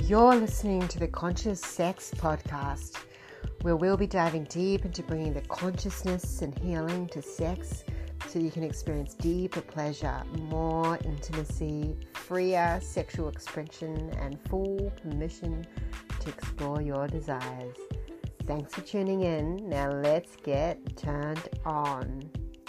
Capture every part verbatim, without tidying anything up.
You're listening to the Conscious Sex Podcast, where we'll be diving deep into bringing the consciousness and healing to sex so you can experience deeper pleasure, more intimacy, freer sexual expression, and full permission to explore your desires. Thanks for tuning in. Now let's get turned on.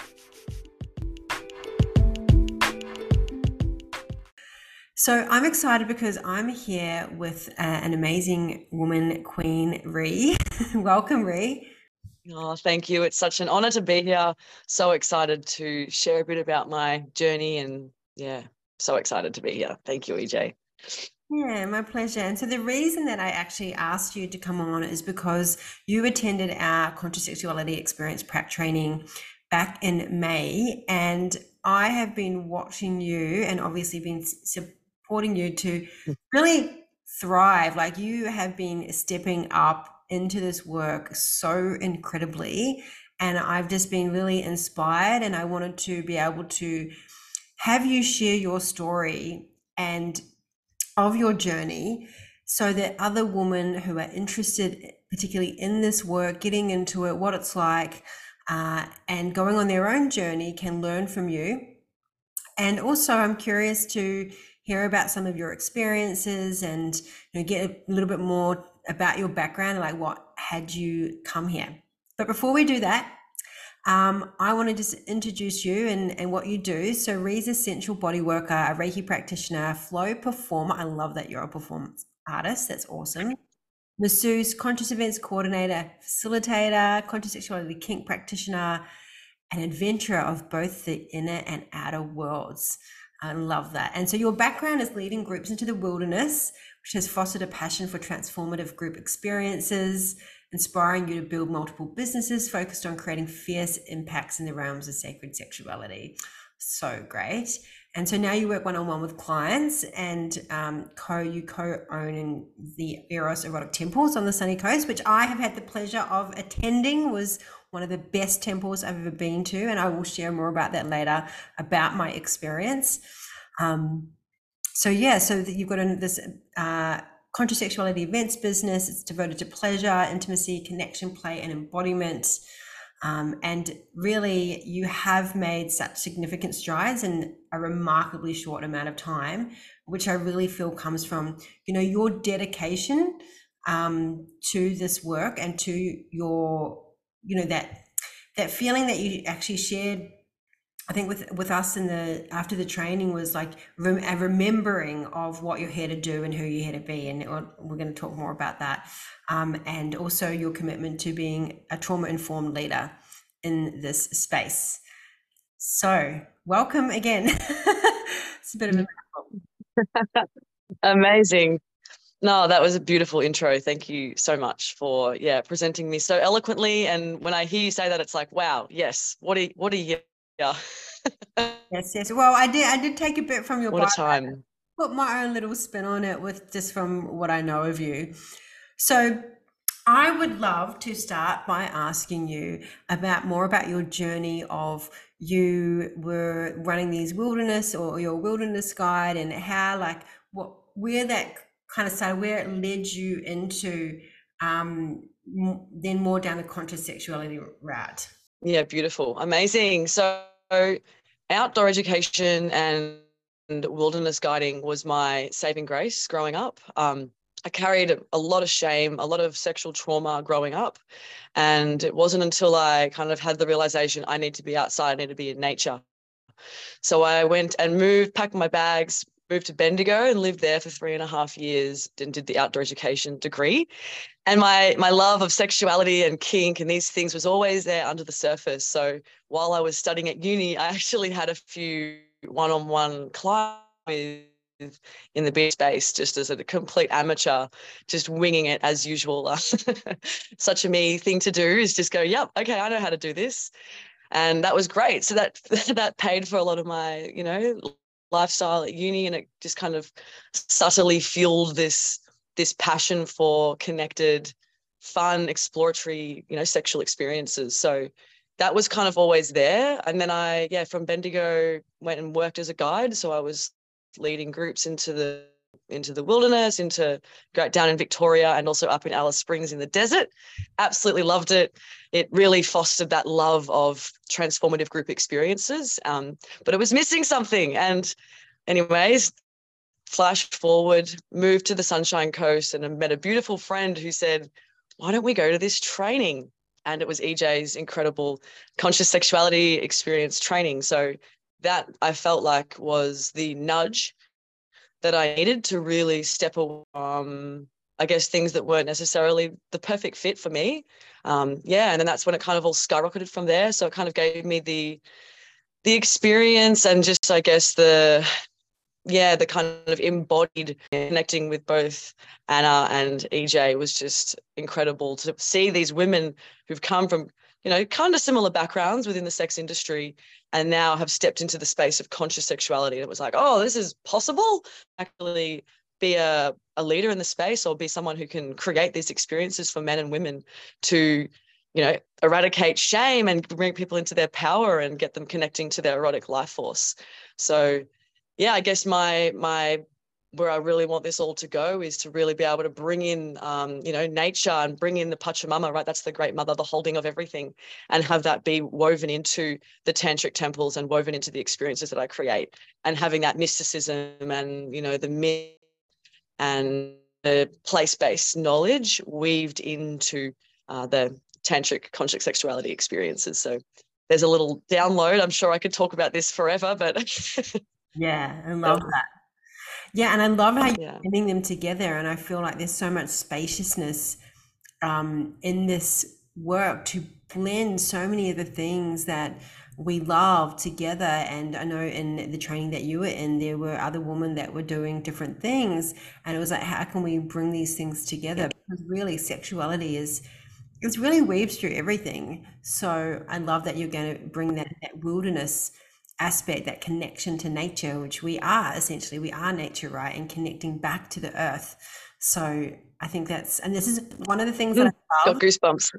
So I'm excited because I'm here with uh, an amazing woman, Queen Ree. Welcome, Ree. Oh, thank you. It's such an honor to be here. So excited to share a bit about my journey and yeah, so excited to be here. Thank you, E J. Yeah, my pleasure. And so the reason that I actually asked you to come on is because you attended our Conscious Sexuality Experience Prac training back in May, and I have been watching you and obviously been supporting you to really thrive. Like, you have been stepping up into this work so incredibly, and I've just been really inspired, and I wanted to be able to have you share your story and of your journey so that other women who are interested particularly in this work, getting into it, what it's like, uh, and going on their own journey can learn from you. And also I'm curious to hear about some of your experiences and, you know, get a little bit more about your background, like what had you come here. But before we do that, um, I want to just introduce you and, and what you do. So Ree's a sensual body worker, a Reiki practitioner, flow performer. I love that you're a performance artist. That's awesome. Masseuse, conscious events coordinator, facilitator, conscious sexuality kink practitioner, an adventurer of both the inner and outer worlds. I love that. And so your background is leading groups into the wilderness, which has fostered a passion for transformative group experiences, inspiring you to build multiple businesses focused on creating fierce impacts in the realms of sacred sexuality. So great. And so now you work one-on-one with clients, and um, co you co-own the Eros Erotic Temples on the Sunny Coast, which I have had the pleasure of attending. Was one of the best temples I've ever been to, and I will share more about that later, about my experience. Um, so yeah, so that you've got a, this uh, conscious sexuality events business. It's devoted to pleasure, intimacy, connection, play, and embodiment. Um, and really, you have made such significant strides in a remarkably short amount of time, which I really feel comes from, you know, your dedication um, to this work and to your, you know, that that feeling that you actually shared, I think with with us in the after the training, was like rem, a remembering of what you're here to do and who you're here to be, and we're going to talk more about that. Um, and also your commitment to being a trauma-informed leader in this space. So welcome again. It's a bit of a Amazing. No, that was a beautiful intro. Thank you so much for yeah presenting me so eloquently. And when I hear you say that, it's like, wow, yes. What a what a year. Yes, yes. Well, I did I did take a bit from your what bio, a time. put my own little spin on it with just from what I know of you. So I would love to start by asking you about more about your journey of you were running these wilderness or your wilderness guide, and how, like, what, where that kind of started, where it led you into um, then more down the conscious sexuality route. Yeah, beautiful. Amazing. So outdoor education and wilderness guiding was my saving grace growing up. Um, I carried a lot of shame, a lot of sexual trauma growing up. And it wasn't until I kind of had the realization I need to be outside, I need to be in nature. So I went and moved, packed my bags, moved to Bendigo and lived there for three and a half years and did the outdoor education degree. And my my love of sexuality and kink and these things was always there under the surface. So while I was studying at uni, I actually had a few one-on-one clients in the beach space, just as a complete amateur, just winging it as usual. Such a me thing to do is just go, yep, okay, I know how to do this. And that was great. So that that paid for a lot of my, you know, lifestyle at uni, and it just kind of subtly fueled this this passion for connected, fun, exploratory, you know, sexual experiences. So that was kind of always there. And then I, yeah, from Bendigo went and worked as a guide. So I was leading groups into the into the wilderness, into go down in Victoria and also up in Alice Springs in the desert. Absolutely loved it. It really fostered that love of transformative group experiences, um, but it was missing something. And anyways, flash forward, moved to the Sunshine Coast and I met a beautiful friend who said, why don't we go to this training? And it was E J's incredible conscious sexuality experience training. So that I felt like was the nudge that I needed to really step away from, I guess, things that weren't necessarily the perfect fit for me. Um, yeah, and then that's when it kind of all skyrocketed from there. So it kind of gave me the the experience and just, I guess, the yeah, the kind of embodied connecting with both Anna and E J was just incredible to see these women who've come from, you know, kind of similar backgrounds within the sex industry and now have stepped into the space of conscious sexuality. And it was like, oh, this is possible. Actually be a, a leader in the space or be someone who can create these experiences for men and women to, you know, eradicate shame and bring people into their power and get them connecting to their erotic life force. So yeah, I guess my my where I really want this all to go is to really be able to bring in, um, you know, nature and bring in the Pachamama, right? That's the great mother, the holding of everything, and have that be woven into the tantric temples and woven into the experiences that I create, and having that mysticism and, you know, the myth and the place-based knowledge weaved into uh, the tantric conscious sexuality experiences. So there's a little download. I'm sure I could talk about this forever, but Yeah, I love that. Yeah, and I love how you're yeah. blending them together. And I feel like there's so much spaciousness um, in this work to blend so many of the things that we love together. And I know in the training that you were in, there were other women that were doing different things. And it was like, how can we bring these things together? Because really, sexuality is it's really weaves through everything. So I love that you're going to bring that, that wilderness aspect, that connection to nature, which we are essentially, we are nature, right? And connecting back to the earth. So I think that's, and this is one of the things that I Got love. goosebumps.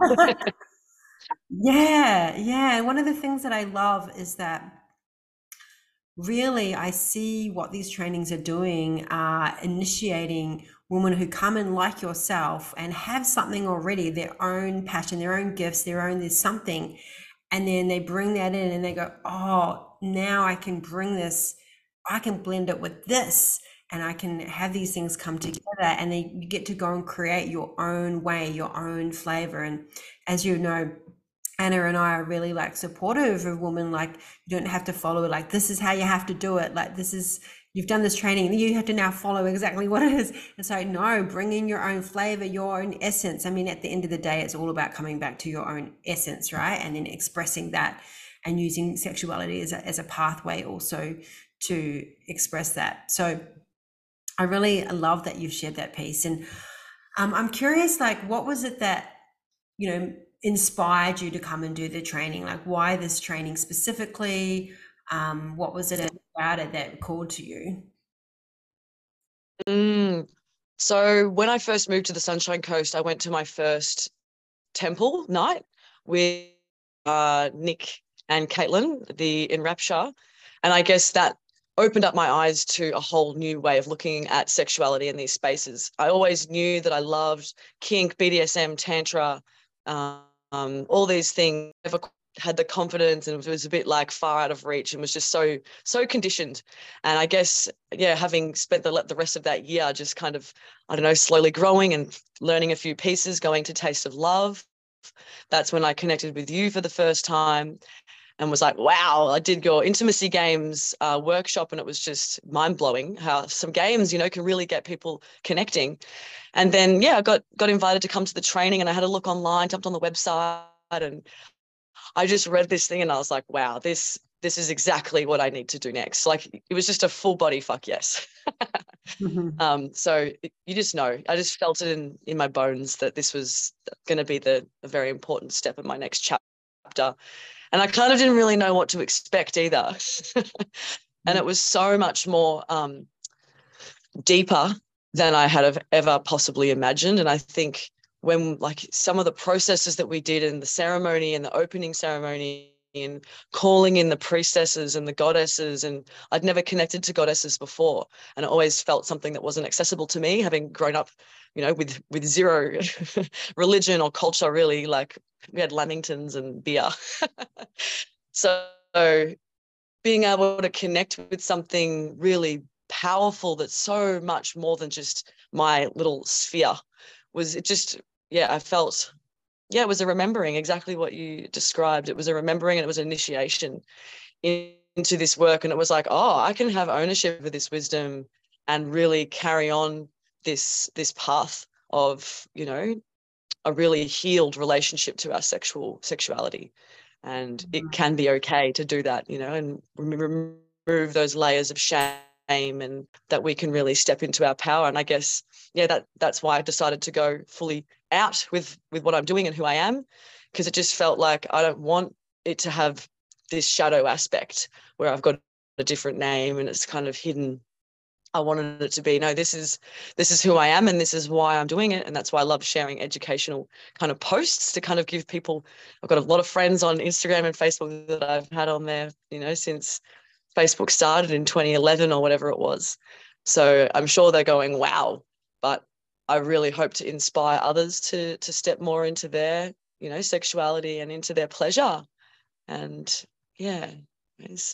Yeah, yeah. And one of the things that I love is that really I see what these trainings are doing, are initiating women who come in like yourself and have something already, their own passion, their own gifts, their own, there's something. And then they bring that in and they go, oh, now I can bring this, I can blend it with this, and I can have these things come together, and then you get to go and create your own way, your own flavor. And as you know, Anna and I are really like supportive of women. Like, you don't have to follow it. Like, this is how you have to do it. Like, this is, you've done this training, you have to now follow exactly what it is. And so, no, bring in your own flavor, your own essence. I mean, at the end of the day, it's all about coming back to your own essence, right? And then expressing that and using sexuality as a, as a pathway also to express that. So I really love that you've shared that piece. And um, I'm curious, like, what was it that, you know, inspired you to come and do the training? Like, why this training specifically? Um, what was it about it that called to you? Mm. So when I first moved to the Sunshine Coast, I went to my first temple night with uh, Nick and Caitlin, the Enrapture. And I guess that opened up my eyes to a whole new way of looking at sexuality in these spaces. I always knew that I loved kink, B D S M, tantra, um, all these things. Never had the confidence, and it was a bit like far out of reach, and was just so so conditioned. And I guess, yeah, having spent the the rest of that year just kind of, I don't know, slowly growing and learning a few pieces, going to Taste of Love. That's when I connected with you for the first time and was like, wow, I did your intimacy games uh, workshop, and it was just mind blowing how some games, you know, can really get people connecting. And then, yeah, I got, got invited to come to the training, and I had a look online, jumped on the website, and I just read this thing and I was like, wow, this, this is exactly what I need to do next. Like, it was just a full body fuck yes. Mhm. um, so it, you just know, I just felt it in, in my bones that this was going to be the a very important step in my next chapter. And I kind of didn't really know what to expect either. And it was so much more um, deeper than I had ever possibly imagined. And I think when, like, some of the processes that we did in the ceremony and the opening ceremony and calling in the priestesses and the goddesses. And I'd never connected to goddesses before. And I always felt something that wasn't accessible to me, having grown up, you know, with, with zero religion or culture, really. Like, we had Lamingtons and beer. So being able to connect with something really powerful that's so much more than just my little sphere was, it just, yeah, I felt, yeah, it was a remembering, exactly what you described. It was a remembering, and it was an initiation in, into this work. And it was like, oh, I can have ownership of this wisdom and really carry on this, this path of, you know, a really healed relationship to our sexual sexuality. And it can be okay to do that, you know, and remove those layers of shame, and that we can really step into our power. And I guess, yeah, that that's why I decided to go fully out with with what I'm doing and who I am, because it just felt like I don't want it to have this shadow aspect where I've got a different name and it's kind of hidden. I wanted it to be, no, this is this is who I am, and this is why I'm doing it. And that's why I love sharing educational kind of posts to kind of give people, I've got a lot of friends on Instagram and Facebook that I've had on there, you know, since Facebook started in twenty eleven or whatever it was. So I'm sure they're going, wow. But I really hope to inspire others to to step more into their, you know, sexuality and into their pleasure. And yeah, it's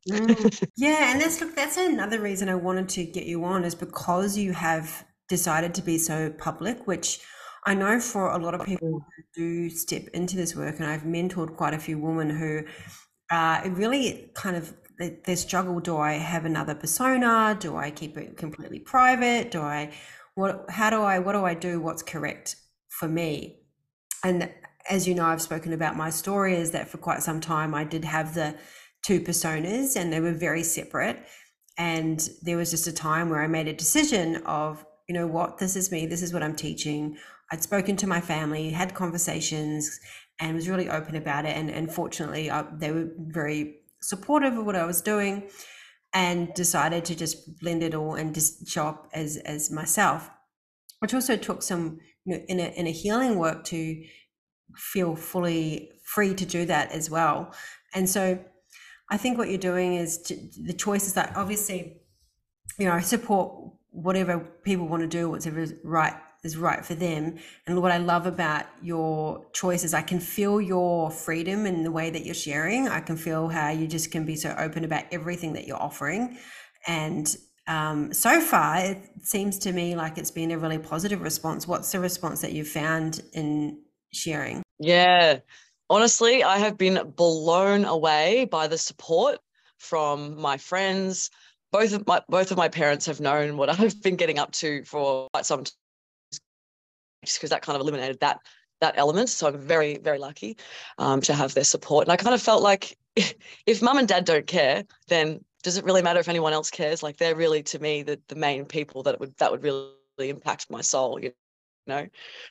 Mm. Yeah, and that's look, that's another reason I wanted to get you on, is because you have decided to be so public, which I know for a lot of people who do step into this work, and I've mentored quite a few women who uh, it really kind of they, they struggle. Do I have another persona? Do I keep it completely private? Do I what? How do I? What do I do? What's correct for me? And as you know, I've spoken about my story is that for quite some time I did have the two personas, and they were very separate. And there was just a time where I made a decision of, you know what, this is me, this is what I'm teaching. I'd spoken to my family, had conversations, and was really open about it. And, and fortunately, I, they were very supportive of what I was doing, and decided to just blend it all and just show up as as myself, which also took some, you know, in a in a healing work to feel fully free to do that as well. And so I think what you're doing is to, the choices that obviously, you know, I support whatever people want to do, whatever is right is right for them. And what I love about your choices, I can feel your freedom in the way that you're sharing. I can feel how you just can be so open about everything that you're offering. And um, so far, it seems to me like it's been a really positive response. What's the response that you've found in sharing? Yeah, honestly, I have been blown away by the support from my friends. Both of my both of my parents have known what I've been getting up to for quite some time, just because that kind of eliminated that that element. So I'm very, very lucky um, to have their support. And I kind of felt like if, if mum and dad don't care, then does it really matter if anyone else cares? Like, they're really, to me, the the main people that would that would really impact my soul, you know.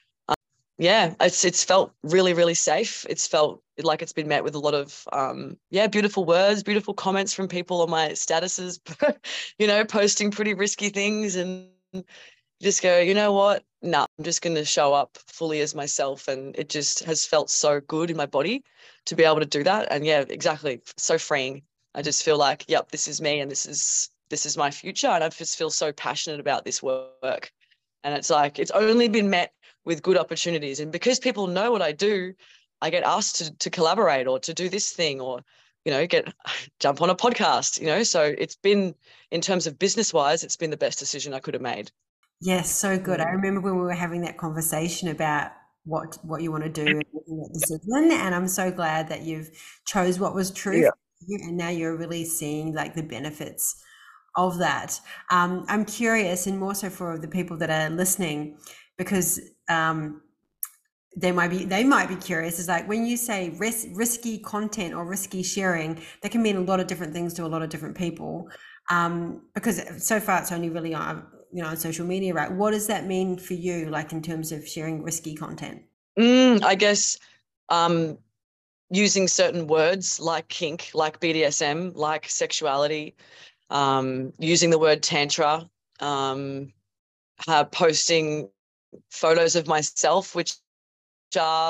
Yeah, it's it's felt really, really safe. It's felt like it's been met with a lot of um yeah, beautiful words, beautiful comments from people on my statuses, you know, posting pretty risky things, and just go, you know what? No, I'm just going to show up fully as myself. And it just has felt so good in my body to be able to do that. And yeah, exactly. So freeing. I just feel like, yep, this is me, and this is this is my future. And I just feel so passionate about this work. And it's like, it's only been met with good opportunities. And because people know what I do, I get asked to, to collaborate or to do this thing, or, you know, get jump on a podcast, you know. So it's been, in terms of business wise, it's been the best decision I could have made. Yes, so good. I Mm. remember when we were having that conversation about what what you want to do and making that decision, and I'm so glad that you've chose what was true Yeah. for you, and now you're really seeing like the benefits of that. Um, I'm curious, and more so for the people that are listening, because um, they might be they might be curious. Is like when you say ris risky content or risky sharing, that can mean a lot of different things to a lot of different people. Um, because so far it's only really on, you know, on social media, right? What does that mean for you, like in terms of sharing risky content? Mm, I guess um, using certain words like kink, like B D S M, like sexuality, um, using the word tantra, um, uh, posting photos of myself, which are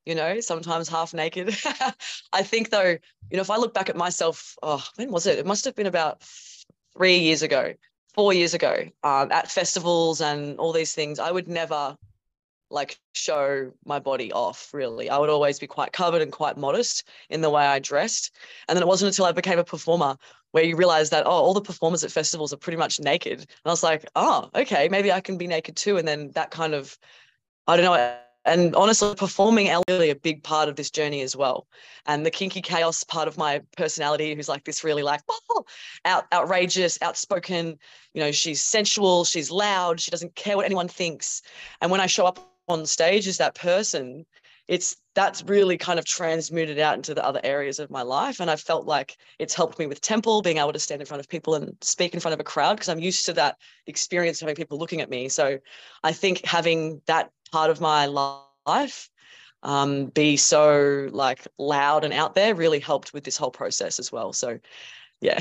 you know, sometimes half naked. I think though, you know, if I look back at myself, oh, when was it? It must have been about three years ago, four years ago, um, at festivals and all these things. I would never like show my body off, really. I would always be quite covered and quite modest in the way I dressed. And then it wasn't until I became a performer where you realize that, oh, all the performers at festivals are pretty much naked. And I was like, oh, okay, maybe I can be naked too. And then that kind of, I don't know. And honestly, performing is really a big part of this journey as well. And the kinky chaos part of my personality, who's like this really like, oh, out, outrageous, outspoken, you know, she's sensual, she's loud, she doesn't care what anyone thinks. And when I show up on stage as that person, it's that's really kind of transmuted out into the other areas of my life. And I felt like it's helped me with Temple, being able to stand in front of people and speak in front of a crowd, because I'm used to that experience of having people looking at me. So I think having that part of my life um, be so like loud and out there really helped with this whole process as well. So yeah.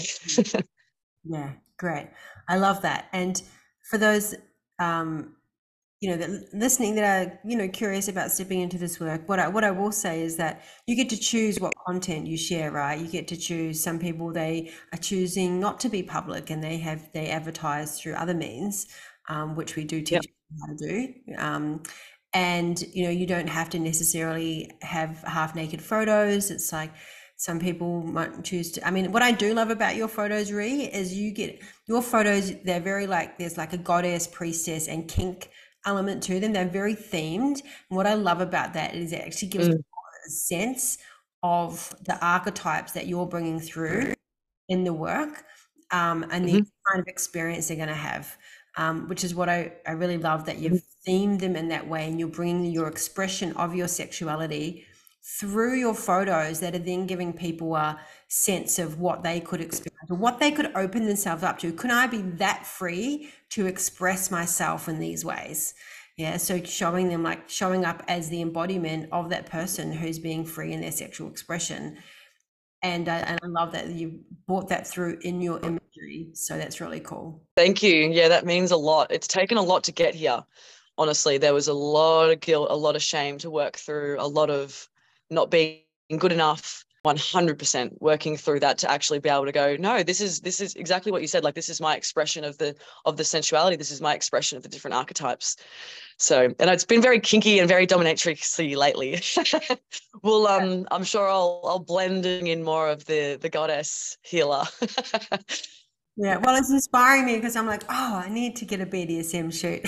Yeah, great. I love that. And for those um you know, that listening that are, you know, curious about stepping into this work, what I what I will say is that you get to choose what content you share, right? You get to choose. Some people, they are choosing not to be public, and they have they advertise through other means, um, which we do teach Yep. people how to do. Um, and you know, you don't have to necessarily have half naked photos. It's like some people might choose to. I mean, what I do love about your photos, Ree, is you get your photos. They're very like there's like a goddess, priestess, and kink element to them. They're very themed. And what I love about that is it actually gives Mm. a sense of the archetypes that you're bringing through in the work, um, and the Mm-hmm. kind of experience they're going to have, um, which is what I, I really love, that Mm-hmm. you've themed them in that way, and you're bringing your expression of your sexuality through your photos that are then giving people a sense of what they could experience or what they could open themselves up to. Could I be that free to express myself in these ways? Yeah, so showing them, like showing up as the embodiment of that person who's being free in their sexual expression. And uh, and I love that you brought that through in your imagery. So that's really cool. Thank you. Yeah, that means a lot. It's taken a lot to get here. Honestly, there was a lot of guilt, a lot of shame to work through, a lot of not being good enough, one hundred percent working through that to actually be able to go, no, this is this is exactly what you said. Like, this is my expression of the of the sensuality. This is my expression of the different archetypes. So, and it's been very kinky and very dominatrixy lately. Well, um, I'm sure I'll I'll blend in more of the the goddess healer. Yeah, well, it's inspiring me because I'm like, oh, I need to get a B D S M shoot.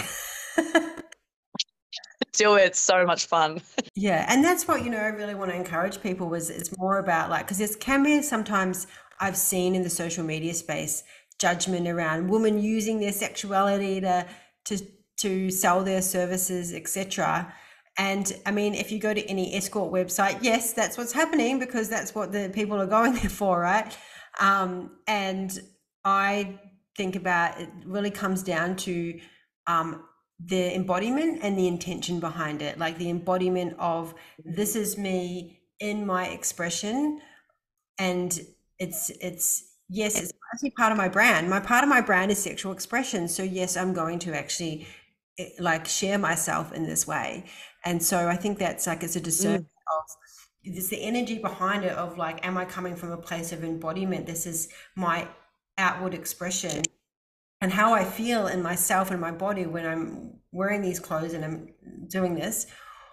Do it. It's so much fun. Yeah, and that's what, you know, I really want to encourage people was it's more about like, because there can be sometimes I've seen in the social media space judgment around women using their sexuality to to to sell their services, et cetera. And I mean, if you go to any escort website, yes, that's what's happening because that's what the people are going there for, right? Um, and I think about it really comes down to um, the embodiment and the intention behind it, like the embodiment of this is me in my expression, and it's it's yes, it's actually part of my brand. My part of my brand is sexual expression, so yes, I'm going to actually eh, like share myself in this way. And so I think that's like it's a discernment Mm, of there's the energy behind it of like, am I coming from a place of embodiment? This is my outward expression and how I feel in myself and my body when I'm wearing these clothes and I'm doing this?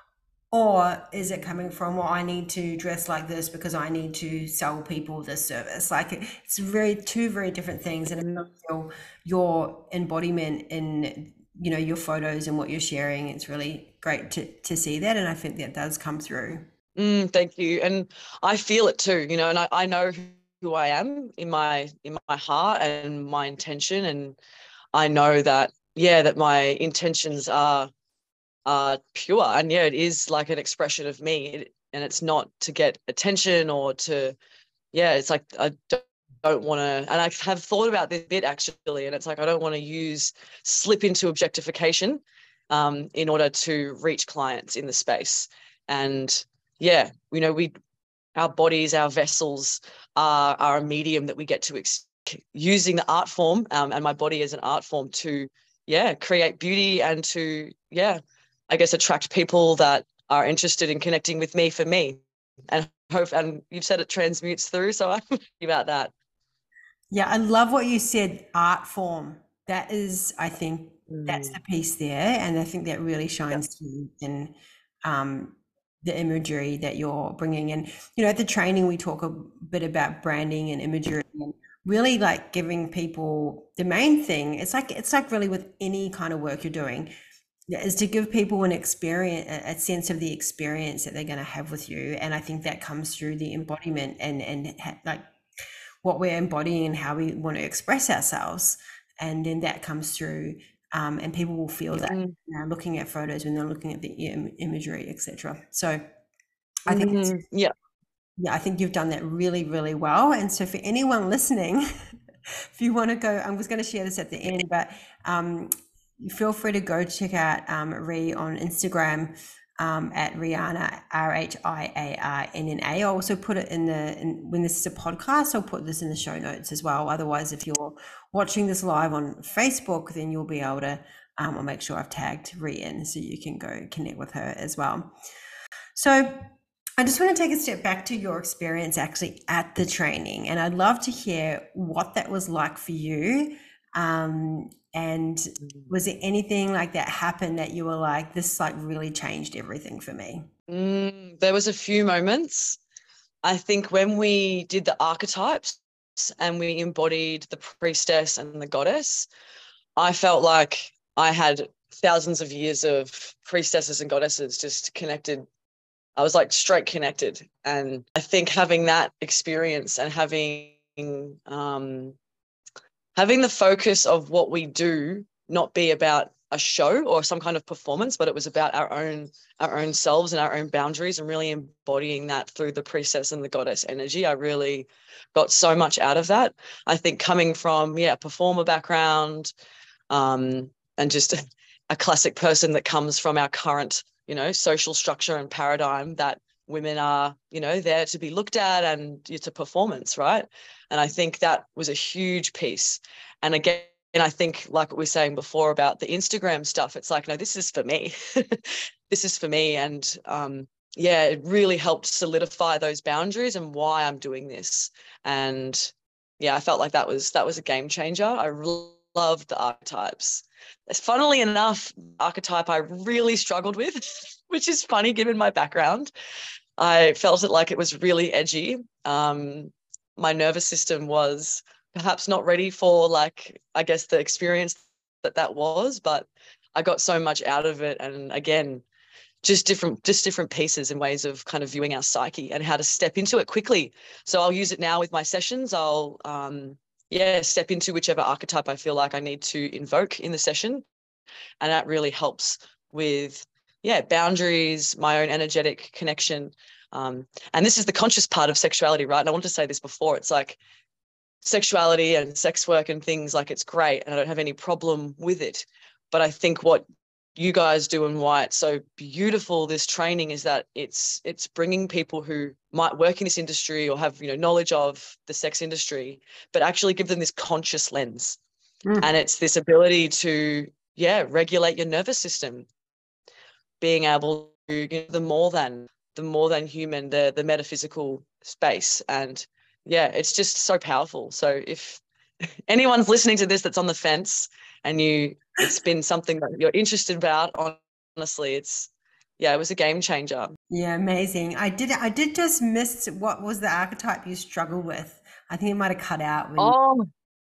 Or is it coming from, well, I need to dress like this because I need to sell people this service? Like it's very two very different things. And I feel your embodiment in, you know, your photos and what you're sharing, it's really great to to see that. And I think that does come through. mm, thank you. And I feel it too, you know, and I, I know who I am in my in my heart and my intention. And I know that, yeah, that my intentions are are pure. And yeah, it is like an expression of me. It, and it's not to get attention or to, yeah, it's like I don't, don't want to, and I have thought about this bit actually, and it's like I don't want to use slip into objectification um, in order to reach clients in the space. And yeah, you know, we our bodies, our vessels are are a medium that we get to ex- using the art form um, and my body as an art form to yeah create beauty and to yeah I guess attract people that are interested in connecting with me for me. And hope, and you've said it transmutes through, so I'm happy about that. Yeah, I love what you said, art form. That is, I think that's the Mm. piece there. And I think that really Yeah. shines through in um, the imagery that you're bringing in. You know, at the training, we talk a bit about branding and imagery and really like giving people the main thing. It's like, it's like really with any kind of work you're doing, is to give people an experience, a sense of the experience that they're going to have with you. And I think that comes through the embodiment and, and like, what we're embodying and how we want to express ourselves. And then that comes through, um, and people will feel that Mm. you know, looking at photos when they're looking at the Im- imagery, et cetera. So I think it's, Mm. Yeah. yeah, I think you've done that really, really well. And so for anyone listening, if you want to go, I was going to share this at the end, but um, feel free to go check out um, Rhi on Instagram um, at Rihanna, R H I A R N N A. I'll also put it in the, in, when this is a podcast, I'll put this in the show notes as well. Otherwise, if you're watching this live on Facebook, then you'll be able to, um, I'll make sure I've tagged Rhi in so you can go connect with her as well. So I just want to take a step back to your experience actually at the training, and I'd love to hear what that was like for you. Um, and was there anything like that happened that you were like, this like really changed everything for me? Mm, there was a few moments. I think when we did the archetypes and we embodied the priestess and the goddess, I felt like I had thousands of years of priestesses and goddesses just connected. I was like straight connected. And I think having that experience and having um, having the focus of what we do not be about a show or some kind of performance, but it was about our own our own selves and our own boundaries, and really embodying that through the priestess and the goddess energy. I really got so much out of that. I think coming from, yeah, performer background, um, and just a, a classic person that comes from our current, you know, social structure and paradigm that women are, you know, there to be looked at and it's a performance, right? And I think that was a huge piece. And again, and I think, like what we were saying before about the Instagram stuff, it's like, no, this is for me. This is for me. And um, yeah, it really helped solidify those boundaries and why I'm doing this. And yeah, I felt like that was that was a game changer. I really loved the archetypes. Funnily enough, archetype I really struggled with, which is funny given my background. I felt it like it was really edgy. Um, my nervous system was perhaps not ready for, like, I guess the experience that that was, but I got so much out of it. And again, just different, just different pieces and ways of kind of viewing our psyche and how to step into it quickly. So I'll use it now with my sessions. I'll, um, yeah, step into whichever archetype I feel like I need to invoke in the session. And that really helps with, yeah, boundaries, my own energetic connection. Um, and this is the conscious part of sexuality, right? And I want to say this before, it's like sexuality and sex work and things, like, it's great and I don't have any problem with it. But I think what you guys do and why it's so beautiful, this training, is that it's it's bringing people who might work in this industry or have, you know, knowledge of the sex industry, but actually give them this conscious lens. Mm. And it's this ability to, yeah, regulate your nervous system, being able to, you know, the more than the more than human, the the metaphysical space. And yeah, it's just so powerful. So if anyone's listening to this that's on the fence and you it's been something that you're interested about, honestly, it's, yeah, it was a game changer. Yeah, amazing. I did I did just miss what was the archetype you struggle with. I think it might have cut out when you, Oh,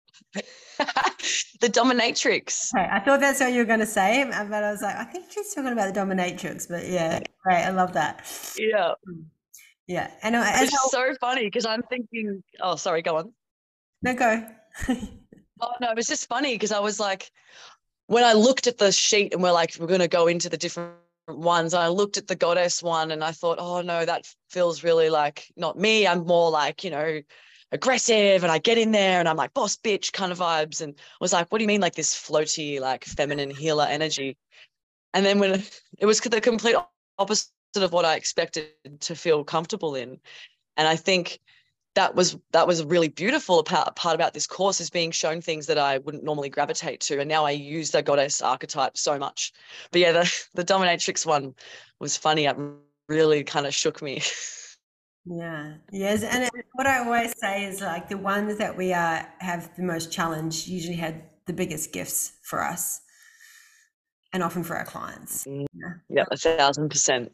the dominatrix. okay, I thought that's what you were going to say, but I was like, I think she's talking about the dominatrix. But yeah, great, I love that. Yeah, Yeah, and I- as it's I, so funny because I'm thinking, oh, sorry, go on. no go. Oh no, it was just funny because I was like, when I looked at the sheet and we're like, we're going to go into the different ones, I looked at the goddess one and I thought, oh no, that feels really like not me. I'm more like, you know, aggressive, and I get in there and I'm like boss bitch kind of vibes, and I was like, what do you mean, like this floaty, like feminine healer energy? And then when it was the complete opposite of what I expected to feel comfortable in. And I think that was that was really beautiful. A part, part about this course is being shown things that I wouldn't normally gravitate to, and now I use the goddess archetype so much. But yeah, the the dominatrix one was funny. It really kind of shook me. Yeah, yes, and it- what I always say is like the ones that we are have the most challenge usually had the biggest gifts for us and often for our clients. Mm, Yeah. yeah, a thousand percent.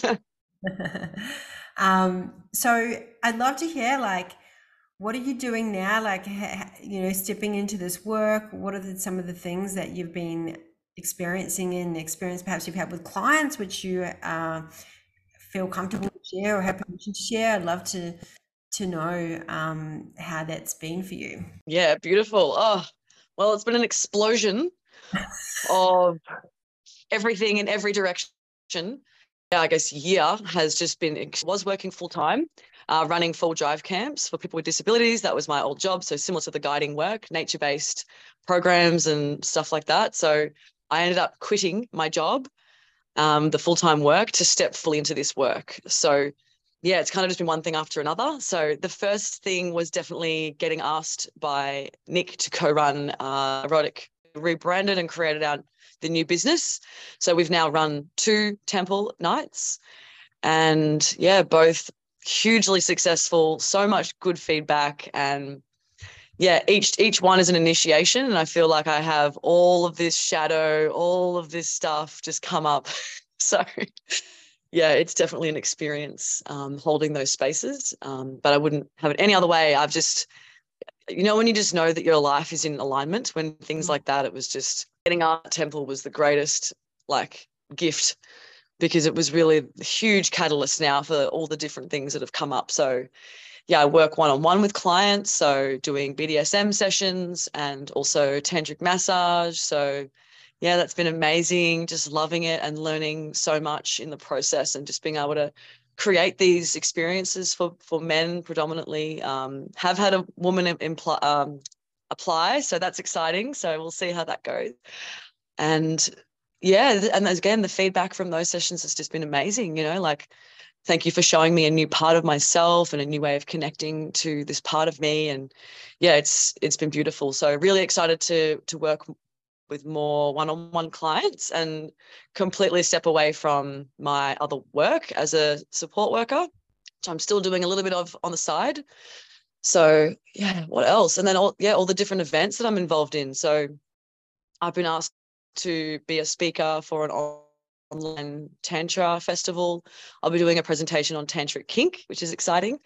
Um, so I'd love to hear like what are you doing now? Like ha- ha- you know, stepping into this work. What are the, some of the things that you've been experiencing in experience perhaps you've had with clients, which you uh, feel comfortable to share or have permission to share? I'd love to to know um, how that's been for you. Yeah, beautiful. Oh, well, it's been an explosion of everything in every direction. Yeah, I guess year has just been, was working full time, uh, running full drive camps for people with disabilities. That was my old job. So similar to the guiding work, nature-based programs and stuff like that. So I ended up quitting my job, um, the full-time work, to step fully into this work. So yeah, it's kind of just been one thing after another. So the first thing was definitely getting asked by Nick to co-run uh, Erotic, rebranded and created our the new business. So we've now run two temple nights, and yeah, both hugely successful, so much good feedback, and yeah, each each one is an initiation, and I feel like I have all of this shadow, all of this stuff just come up. So yeah, it's definitely an experience, um, holding those spaces, um, but I wouldn't have it any other way. I've just, you know, when you just know that your life is in alignment, when things like that, it was just getting Art Temple was the greatest like gift, because it was really a huge catalyst now for all the different things that have come up. So yeah, I work one-on-one with clients, so doing B D S M sessions and also tantric massage. So yeah, that's been amazing, just loving it and learning so much in the process, and just being able to create these experiences for, for men predominantly. Um, have had a woman impl- um, apply, so that's exciting. So we'll see how that goes. And yeah, and again, the feedback from those sessions has just been amazing, you know, like, thank you for showing me a new part of myself and a new way of connecting to this part of me. And yeah, it's it's been beautiful. So really excited to to work with more one-on-one clients and completely step away from my other work as a support worker, which I'm still doing a little bit of on the side. So yeah, what else? And then all yeah, all the different events that I'm involved in. So I've been asked to be a speaker for an online Tantra festival. I'll be doing a presentation on Tantric kink, which is exciting.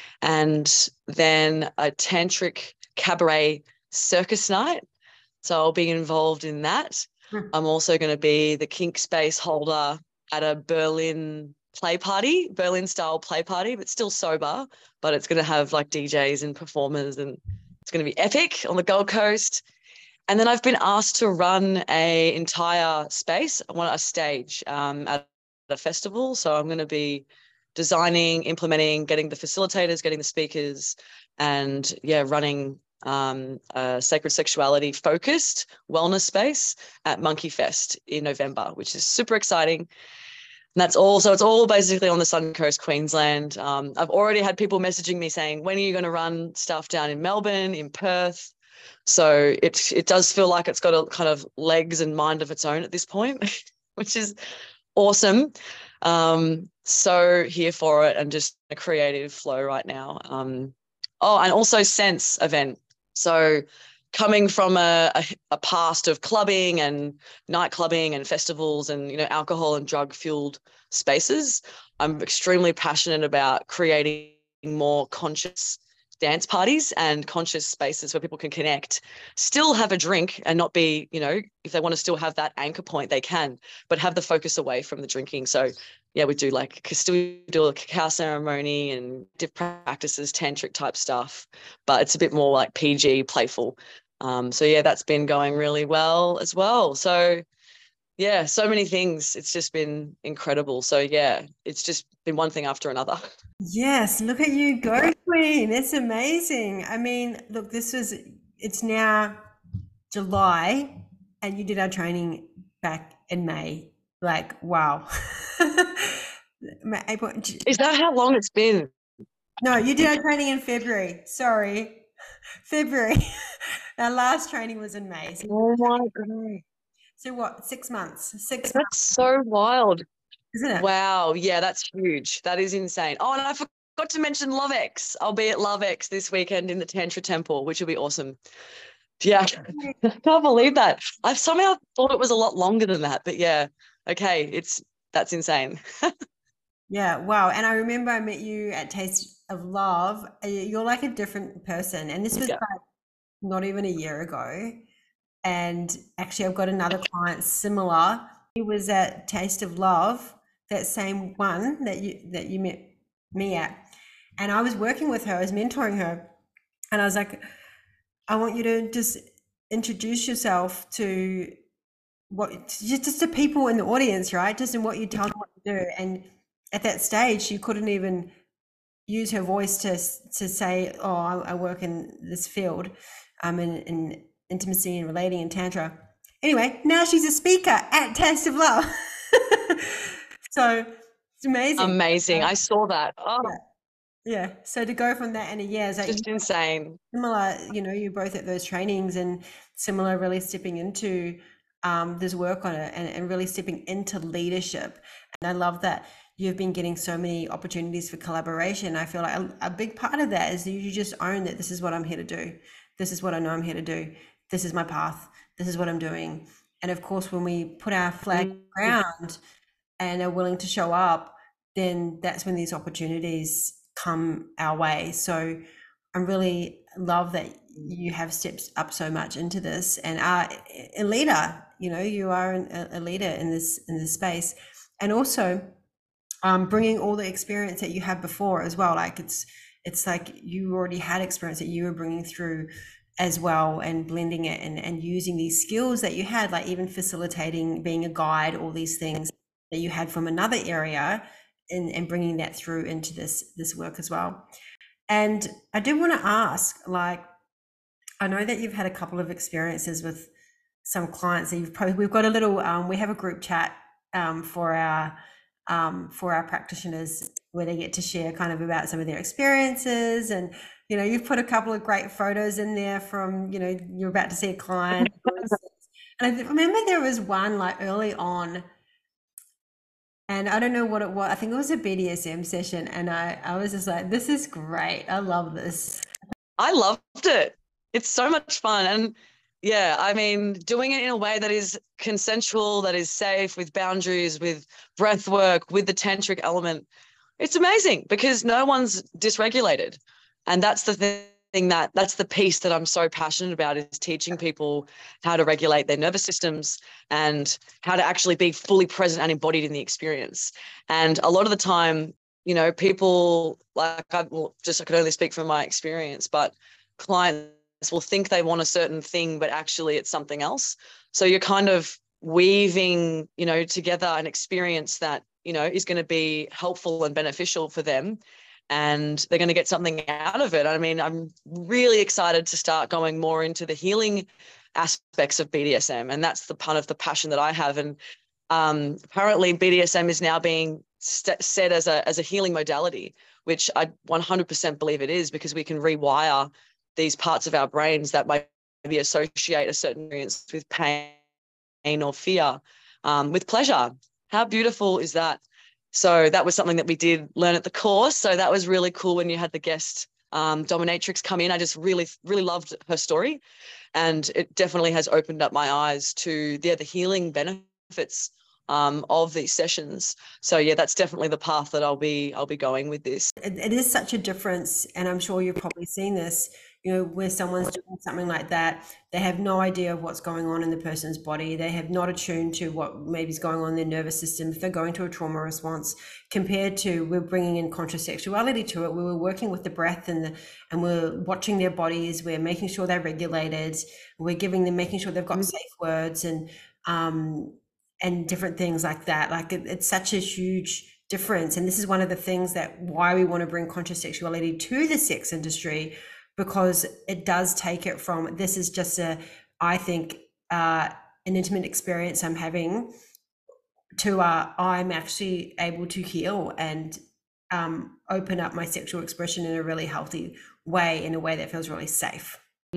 And then a Tantric cabaret circus night. So I'll be involved in that. Hmm. I'm also going to be the kink space holder at a Berlin play party, Berlin style play party, but still sober. But it's going to have like D Js and performers, and it's going to be epic on the Gold Coast. And then I've been asked to run a entire space, I want a stage um, at a festival. So I'm going to be designing, implementing, getting the facilitators, getting the speakers, and yeah, running um, a sacred sexuality focused wellness space at Monkey Fest in November, which is super exciting. And that's all. So it's all basically on the Sunny Coast, Queensland. Um, I've already had people messaging me saying, when are you going to run stuff down in Melbourne, in Perth? So it it does feel like it's got a kind of legs and mind of its own at this point, which is awesome. Um, so here for it, and just a creative flow right now. Um, oh, and also Sense event. So coming from a, a, a past of clubbing and night clubbing and festivals and, you know, alcohol and drug fueled spaces, I'm extremely passionate about creating more conscious dance parties and conscious spaces where people can connect, still have a drink and not be, you know, if they want to still have that anchor point, they can, but have the focus away from the drinking. So yeah, we do like, still do a cacao ceremony and different practices, tantric type stuff, but it's a bit more like P G, playful. Um, so yeah, that's been going really well as well. So yeah, so many things. It's just been incredible. So yeah, it's just been one thing after another. Yes, look at you go, Queen. It's amazing. I mean, look, this was, it's now July and you did our training back in May. Like, wow. Ma- April, J- Is that how long it's been? No, you did our training in February. Sorry, February. Our last training was in May. So, Oh my God. so what? Six months. Six months, That's so wild. isn't it? Wow. Yeah, that's huge. That is insane. Oh, and I forgot to mention LoveX. I'll be at LoveX this weekend in the Tantra Temple, which will be awesome. Yeah. I can't believe that. I've somehow thought it was a lot longer than that, but yeah. Okay. It's that's insane. Yeah, wow. And I remember I met you at Taste of Love. Uh, You're like a different person. And this was Yeah. like not even a year ago. And actually, I've got another client similar. He was at Taste of Love, that same one that you that you met me at. And I was working with her, I was mentoring her. And I was like, I want you to just introduce yourself to what just, just to people in the audience, right? Just in what you tell them what to do. And at that stage, she couldn't even use her voice to to say, "Oh, I, I work in this field, um, in, in intimacy and relating and tantra." Anyway, now she's a speaker at Taste of Love. So it's amazing. Amazing. Uh, I saw that. yeah, Oh, yeah. So to go from that in a year is like just insane. similar. You know, you're both at those trainings and similar, really stepping into um, this work on it and, and really stepping into leadership. And I love that you've been getting so many opportunities for collaboration. I feel like a, a big part of that is that you just own that this is what I'm here to do. This is what I know I'm here to do. This is my path. This is what I'm doing. And of course, when we put our flag Mm. ground and are willing to show up, then that's when these opportunities come our way. So I really love that you have stepped up so much into this and are a leader. You know, you are a leader in this in this space, and also um, bringing all the experience that you had before as well. Like it's it's like you already had experience that you were bringing through as well, and blending it and, and using these skills that you had, like even facilitating, being a guide, all these things that you had from another area, and, and bringing that through into this this work as well. And I did want to ask, like, I know that you've had a couple of experiences with some clients that you've probably, we've got a little, um, we have a group chat um, for our um, for our practitioners where they get to share kind of about some of their experiences. And, you know, you've put a couple of great photos in there from, you know, you're about to see a client. And I remember there was one like early on, and I don't know what it was. I think it was a B D S M session. And I, I was just like, this is great. I love this. I loved it. It's so much fun. And yeah, I mean, doing it in a way that is consensual, that is safe, with boundaries, with breath work, with the tantric element. It's amazing because no one's dysregulated. And that's the thing that that's the piece that I'm so passionate about, is teaching people how to regulate their nervous systems and how to actually be fully present and embodied in the experience. And a lot of the time, you know, people like I will just I can only speak from my experience, but clients will think they want a certain thing, but actually it's something else. So you're kind of weaving, you know, together an experience that, you know, is going to be helpful and beneficial for them. And they're going to get something out of it. I mean, I'm really excited to start going more into the healing aspects of B D S M. And that's the part of the passion that I have. And um, apparently B D S M is now being st- set as a, as a healing modality, which I one hundred percent believe it is, because we can rewire these parts of our brains that maybe associate a certain experience with pain or fear um, with pleasure. How beautiful is that? So that was something that we did learn at the course. So that was really cool when you had the guest um, dominatrix come in. I just really, really loved her story. And it definitely has opened up my eyes to the, the healing benefits um, of these sessions. So yeah, that's definitely the path that I'll be I'll be going with this. It, it is such a difference, and I'm sure you've probably seen this, you know, where someone's doing something like that, they have no idea of what's going on in the person's body. They have not attuned to what maybe is going on in their nervous system if they're going to a trauma response, compared to we're bringing in conscious sexuality to it. We were working with the breath and the, and we're watching their bodies. We're making sure they're regulated. We're giving them, making sure they've got safe words and, um, and different things like that. Like it, it's such a huge difference. And this is one of the things that why we want to bring conscious sexuality to the sex industry, because it does take it from, this is just a, I think, uh, an intimate experience I'm having, to uh, I'm actually able to heal and um, open up my sexual expression in a really healthy way, in a way that feels really safe.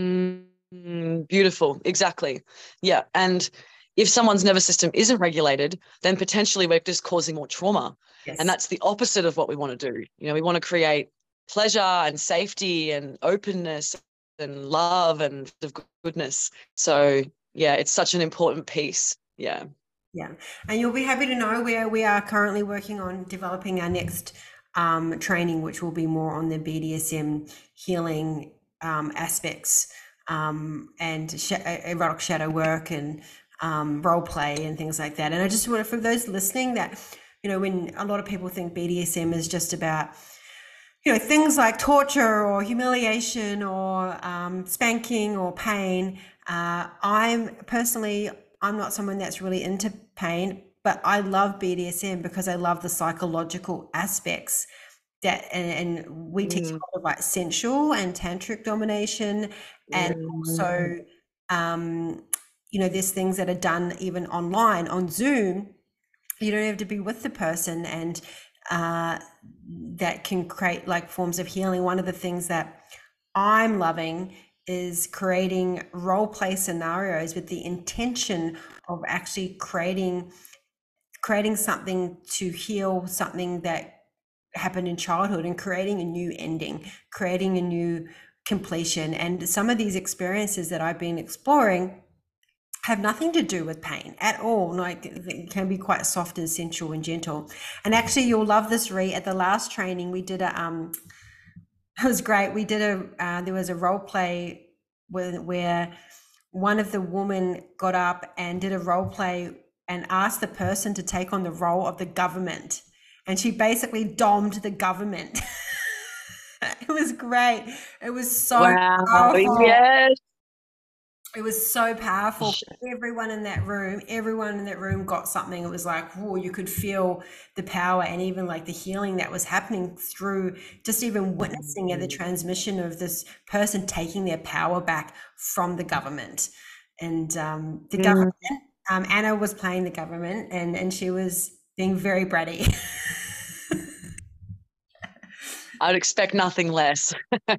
Mm, beautiful. Exactly. Yeah. And if someone's nervous system isn't regulated, then potentially we're just causing more trauma. And Yes. that's the opposite of what we want to do. You know, we want to create pleasure and safety and openness and love and of goodness. So yeah, it's such an important piece. Yeah. Yeah. And you'll be happy to know where we are currently working on developing our next um, training, which will be more on the B D S M healing um, aspects um, and sh- erotic shadow work and um, role play and things like that. And I just want, for those listening, that, you know, when a lot of people think B D S M is just about, you know, things like torture or humiliation or um, spanking or pain. Uh, I'm personally, I'm not someone that's really into pain, but I love B D S M because I love the psychological aspects that, and, and we teach a Mm. lot of like sensual and tantric domination, and Mm. also, um, you know, there's things that are done even online on Zoom. You don't have to be with the person, and uh, that can create like forms of healing. One of the things that I'm loving is creating role play scenarios with the intention of actually creating creating something to heal something that happened in childhood, and creating a new ending, creating a new completion. And some of these experiences that I've been exploring have nothing to do with pain at all. Like, it can be quite soft and sensual and gentle. And actually, you'll love this, Ree. At the last training, we did a um, it was great. We did a uh, there was a role play with, where one of the women got up and did a role play and asked the person to take on the role of the government, and she basically domed the government. It was great. It was so Wow. powerful. Yes. It was so powerful. Everyone in that room, everyone in that room got something. It was like, whoa, you could feel the power, and even like the healing that was happening through just even witnessing the transmission of this person taking their power back from the government. And um, the Mm. government, um, Anna was playing the government, and, and she was being very bratty. I'd expect nothing less.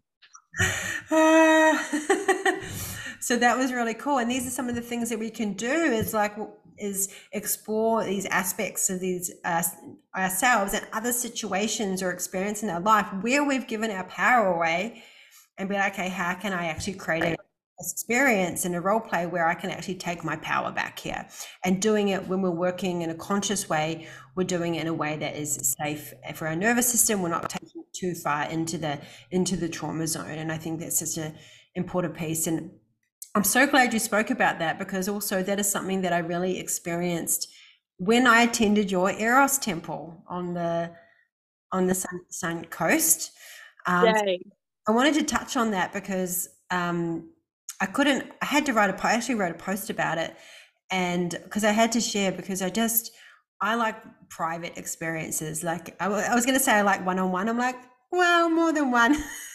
So that was really cool. And these are some of the things that we can do, is like, is explore these aspects of these uh, ourselves and other situations or experience in our life where we've given our power away, and be like, okay, how can I actually create an experience in a role play where I can actually take my power back here? And doing it when we're working in a conscious way, we're doing it in a way that is safe for our nervous system. We're not taking it too far into the into the trauma zone. And I think that's such an important piece. And I'm so glad you spoke about that, because also that is something that I really experienced when I attended your Eros temple on the on the Sun, Sun Coast. Um, Yay. I wanted to touch on that because um, I couldn't. I had to write a. I actually wrote a post about it, and because I had to share, because I just I like private experiences. Like I, I was going to say I like one on one. I'm like, well, more than one.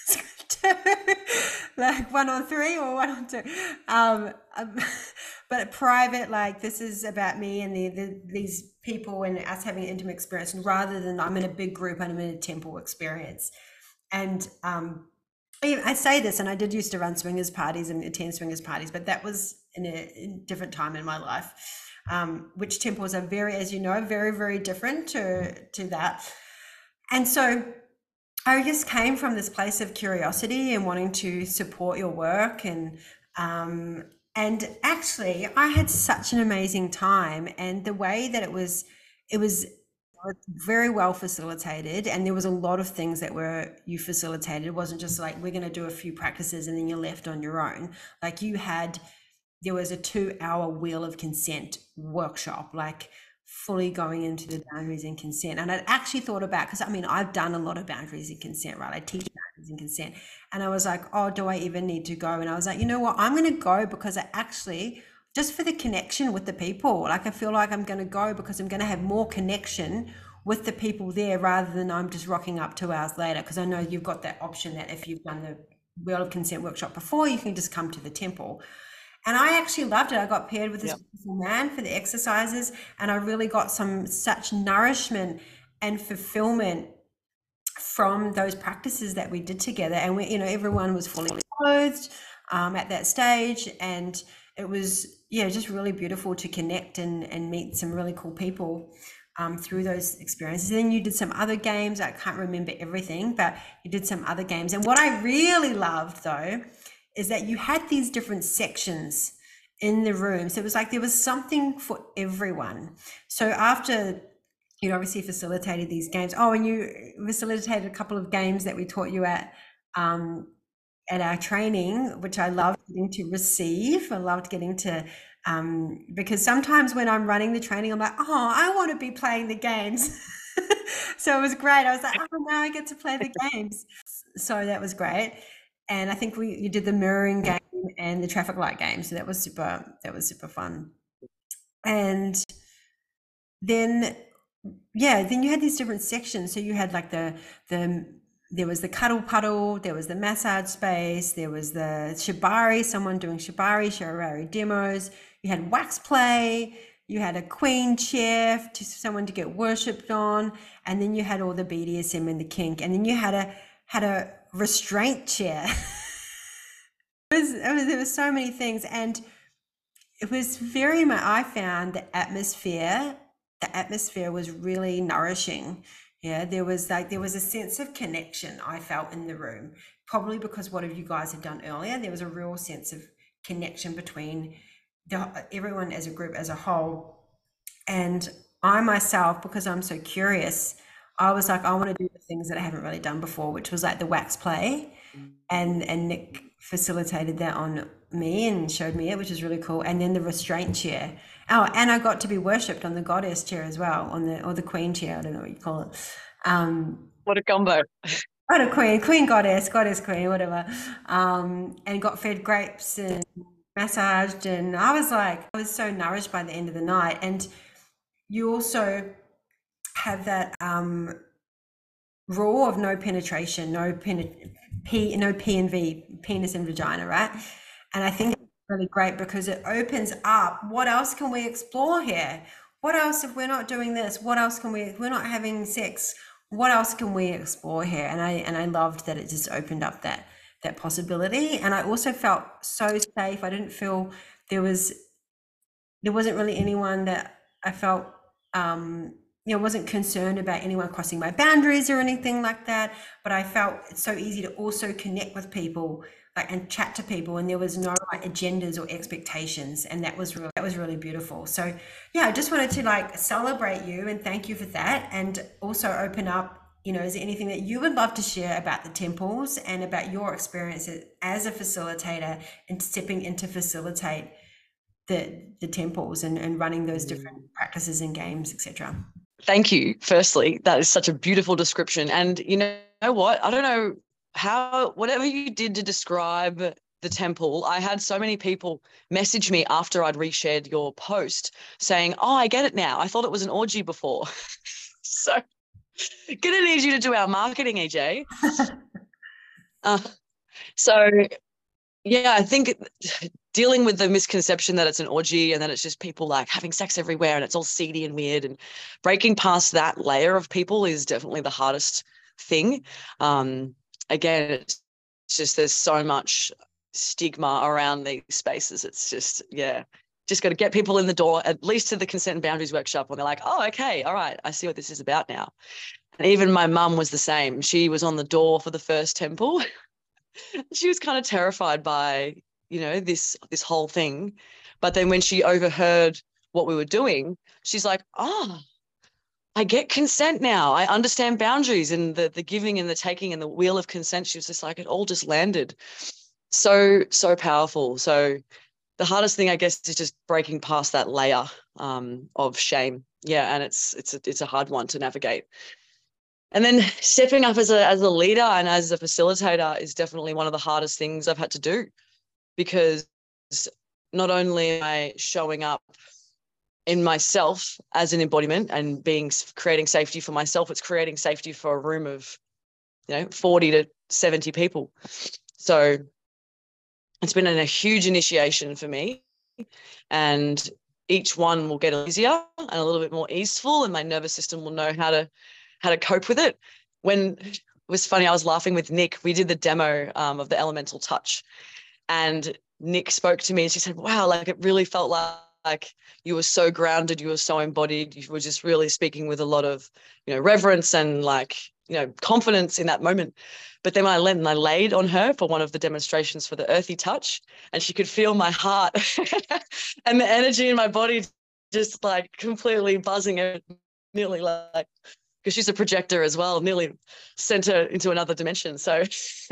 Like one on three or one on two. Um, um, but private, like this is about me and the, the these people and us having an intimate experience, and rather than I'm in a big group and I'm in a temple experience. And um, I say this, and I did used to run swingers parties and attend swingers parties, but that was in a, in a different time in my life. Um, which temples are very, as you know, very, very different to to that. And so I just came from this place of curiosity and wanting to support your work, and um, and actually I had such an amazing time, and the way that it was, it was very well facilitated, and there was a lot of things that were you facilitated. It wasn't just like, we're going to do a few practices and then you're left on your own. Like you had, there was a two hour wheel of consent workshop, like fully going into the boundaries and consent. And I'd actually thought about, because I mean, I've done a lot of boundaries and consent, right? I teach boundaries and consent. And I was like, oh, do I even need to go? And I was like, you know what? I'm going to go because I actually, just for the connection with the people, like I feel like I'm going to go because I'm going to have more connection with the people there, rather than I'm just rocking up two hours later. Because I know you've got that option that if you've done the Wheel of Consent workshop before, you can just come to the temple. And I actually loved it. I got paired with this Yep. beautiful man for the exercises, and I really got some such nourishment and fulfillment from those practices that we did together. And we, you know, everyone was fully clothed um, at that stage, and it was, yeah, just really beautiful to connect and and meet some really cool people um, through those experiences. And then you did some other games. I can't remember everything, but you did some other games. And what I really loved though is that you had these different sections in the room. So it was like there was something for everyone. So after you obviously facilitated these games, oh, and you facilitated a couple of games that we taught you at um, at our training, which I loved getting to receive. I loved getting to um, because sometimes when I'm running the training, I'm like, oh, I want to be playing the games. So it was great. I was like, oh, now I get to play the games. So that was great. And I think we you did the mirroring game and the traffic light game. So that was super, that was super fun. And then, yeah, then you had these different sections. So you had like the, the, there was the cuddle puddle, there was the massage space, there was the shibari, someone doing shibari, shibari demos. You had wax play, you had a queen chair to someone to get worshipped on. And then you had all the B D S M and the kink. And then you had a, had a restraint chair. It was, it was, there were so many things, and it was very much, I found the atmosphere, the atmosphere was really nourishing. Yeah, there was like, there was a sense of connection I felt in the room, probably because what you guys had done earlier, there was a real sense of connection between the, everyone as a group as a whole. And I myself, because I'm so curious, I was like, I want to do the things that I haven't really done before, which was like the wax play. And and Nick facilitated that on me and showed me it, which is really cool. And then the restraint chair. Oh, and I got to be worshipped on the goddess chair as well, on the or the queen chair. I don't know what you call it. Um, What a combo. What a queen, queen goddess, goddess queen, whatever. Um, and got fed grapes and massaged, and I was like, I was so nourished by the end of the night. And you also have that um, rule of no penetration, no pen, P, no P and V, penis and vagina, right? And I think it's really great because it opens up, what else can we explore here? What else, if we're not doing this, what else can we, if we're not having sex, what else can we explore here? And I, and I loved that it just opened up that, that possibility. And I also felt so safe. I didn't feel there was, there wasn't really anyone that I felt, um, you know, wasn't concerned about anyone crossing my boundaries or anything like that, but I felt it's so easy to also connect with people, like, and chat to people, and there was no like agendas or expectations, and that was really, that was really beautiful. So yeah, I just wanted to like celebrate you and thank you for that, and also open up, you know, is there anything that you would love to share about the temples and about your experiences as a facilitator and stepping in to facilitate the the temples and, and running those different practices and games, et cetera? Thank you. Firstly, that is such a beautiful description. And you know what? I don't know how, whatever you did to describe the temple, I had so many people message me after I'd reshared your post saying, oh, I get it now. I thought it was an orgy before. So gonna need you to do our marketing, E J. uh, so yeah, I think dealing with the misconception that it's an orgy and that it's just people like having sex everywhere and it's all seedy and weird, and breaking past that layer of people is definitely the hardest thing. Um, again, it's just there's so much stigma around these spaces. It's just, yeah, just got to get people in the door, at least to the consent and boundaries workshop, when they're like, oh, okay, all right, I see what this is about now. And even my mum was the same. She was on the door for the first temple. She was kind of terrified by, you know, this this whole thing. But then when she overheard what we were doing, she's like, oh, I get consent now. I understand boundaries and the, the giving and the taking and the wheel of consent. She was just like, it all just landed. So, so powerful. So the hardest thing, I guess, is just breaking past that layer um, of shame. Yeah, and it's it's a, it's a hard one to navigate. And then stepping up as a as a leader and as a facilitator is definitely one of the hardest things I've had to do, because not only am I showing up in myself as an embodiment and being creating safety for myself, it's creating safety for a room of, you know, forty to seventy people. So it's been a huge initiation for me, and each one will get easier and a little bit more easeful, and my nervous system will know how to how to cope with it. When was funny. I was laughing with Nick. We did the demo um, of the elemental touch, and Nick spoke to me and she said, wow, like it really felt like, like you were so grounded, you were so embodied, you were just really speaking with a lot of, you know, reverence and like, you know, confidence in that moment. But then when I went and I laid on her for one of the demonstrations for the earthy touch, and she could feel my heart and the energy in my body just like completely buzzing, nearly like, because she's a projector as well, nearly sent her into another dimension. So,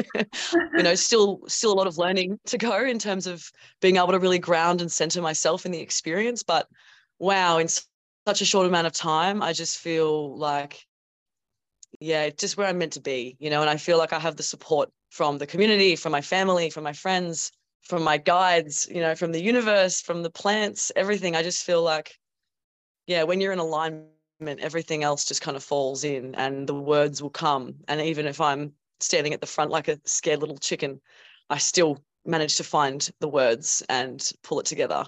you know, still, still a lot of learning to go in terms of being able to really ground and center myself in the experience. But wow, in such a short amount of time, I just feel like, yeah, it's just where I'm meant to be, you know, and I feel like I have the support from the community, from my family, from my friends, from my guides, you know, from the universe, from the plants, everything. I just feel like, yeah, when you're in alignment, everything else just kind of falls in and the words will come. And even if I'm standing at the front like a scared little chicken, I still manage to find the words and pull it together.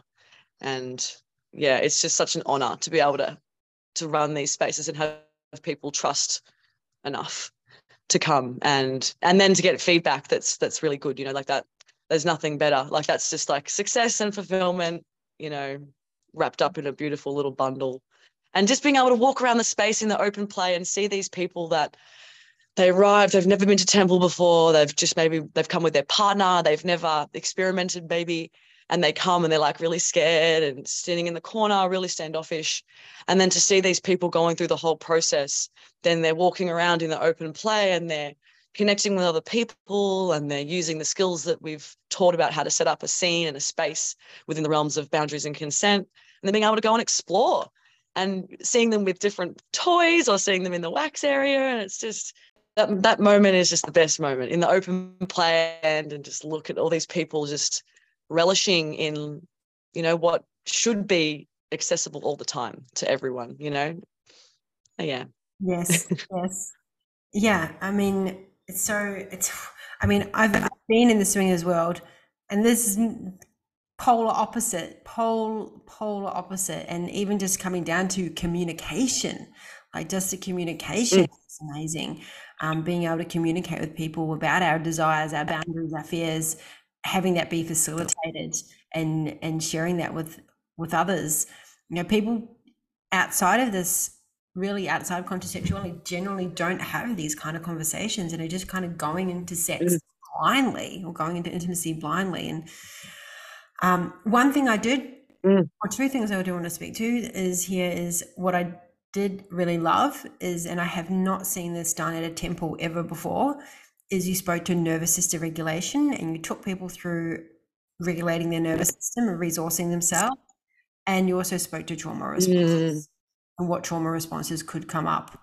And yeah, it's just such an honor to be able to to run these spaces and have people trust enough to come and and then to get feedback that's that's really good, you know, like that. There's nothing better. Like that's just like success and fulfillment, you know, wrapped up in a beautiful little bundle. And just being able to walk around the space in the open play and see these people that they arrive, they've never been to temple before, they've just maybe, they've come with their partner, they've never experimented maybe, and they come and they're like really scared and standing in the corner, really standoffish. And then to see these people going through the whole process, then they're walking around in the open play and they're connecting with other people and they're using the skills that we've taught about how to set up a scene and a space within the realms of boundaries and consent. And then being able to go and explore and seeing them with different toys or seeing them in the wax area. And it's just, that, that moment is just the best moment in the open play and, and just look at all these people just relishing in, you know, what should be accessible all the time to everyone, you know? Yeah. Yes, yes. Yeah, I mean, it's so, it's, I mean, I've, I've been in the swingers world and this is polar opposite, pole, polar opposite. And even just coming down to communication, like just the communication Mm. is amazing. Um, being able to communicate with people about our desires, our boundaries, our fears, having that be facilitated and and sharing that with with others. You know, people outside of this, really outside of conscious sexuality, generally don't have these kind of conversations and are just kind of going into sex Mm. blindly or going into intimacy blindly. And um, one thing I did, Mm. or two things I do want to speak to is here is what I did really love is, and I have not seen this done at a temple ever before, is you spoke to nervous system regulation and you took people through regulating their nervous system and resourcing themselves. And you also spoke to trauma responses Mm. and what trauma responses could come up.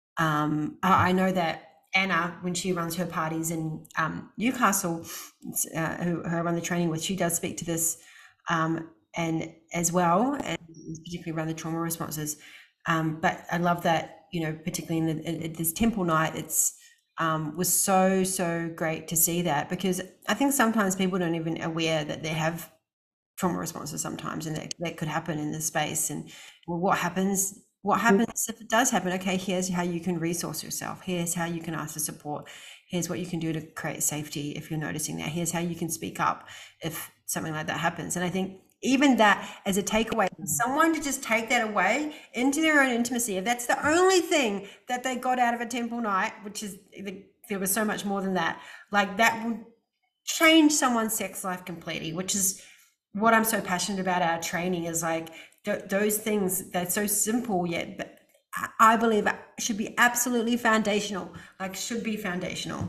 Um, I I know that Anna, when she runs her parties in um, Newcastle, uh, who, who I run the training with, she does speak to this um, and as well, and particularly around the trauma responses. Um, but I love that, you know, particularly in, the, in this temple night, it's um, was so, so great to see that, because I think sometimes people don't even aware that they have trauma responses sometimes, and that, that could happen in this space. And well, what happens what happens if it does happen? Okay, here's how you can resource yourself, here's how you can ask for support, here's what you can do to create safety if you're noticing that, here's how you can speak up if something like that happens. And I think even that as a takeaway, someone to just take that away into their own intimacy, if that's the only thing that they got out of a temple night, which is, there was so much more than that, like that would change someone's sex life completely, which is what I'm so passionate about. Our training is like th- those things that's so simple yet, but I believe should be absolutely foundational, like should be foundational.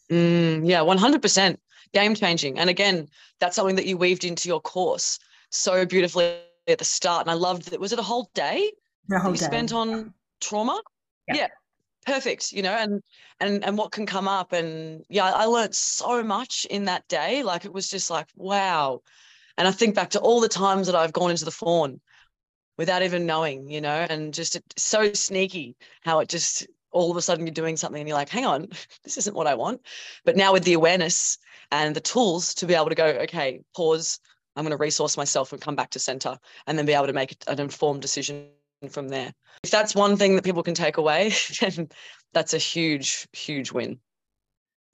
Mm, yeah, one hundred percent game changing. And again, that's something that you weaved into your course so beautifully at the start. And I loved that. Was it a whole day The whole that you day. spent on trauma? Yeah. Yeah. Perfect, you know, and and and what can come up. And yeah, I learned so much in that day. Like it was just like, wow. And I think back to all the times that I've gone into the fawn without even knowing, you know, and just it's so sneaky how it just all of a sudden you're doing something and you're like, hang on, this isn't what I want. But now with the awareness and the tools to be able to go, okay, pause, I'm going to resource myself and come back to center, and then be able to make an informed decision from there. If that's one thing that people can take away, then that's a huge, huge win.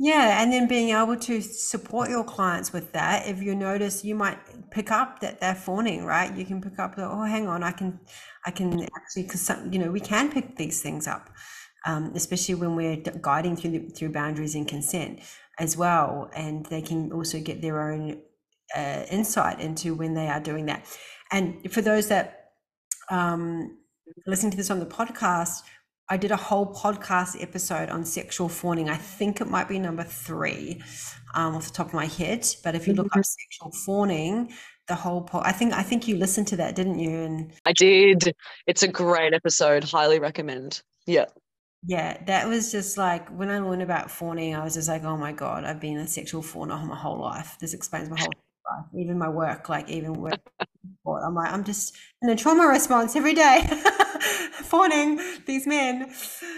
Yeah, and then being able to support your clients with that. If you notice, you might pick up that they're fawning, right? You can pick up that, oh, hang on, I can, I can actually, because some, you know, we can pick these things up, um, especially when we're d- guiding through the, through boundaries and consent as well, and they can also get their own uh, insight into when they are doing that. And for those that um, listening to this on the podcast, I did a whole podcast episode on sexual fawning. I think it might be number three, um, off the top of my head. But if you look up sexual fawning, the whole po- I think I think you listened to that, didn't you? And I did. It's a great episode. Highly recommend. Yeah. yeah, that was just like when I learned about fawning, I was just like, oh my God, I've been a sexual fawner my whole life. This explains my whole life, even my work, like even work. I'm like, I'm just in a trauma response every day, fawning these men.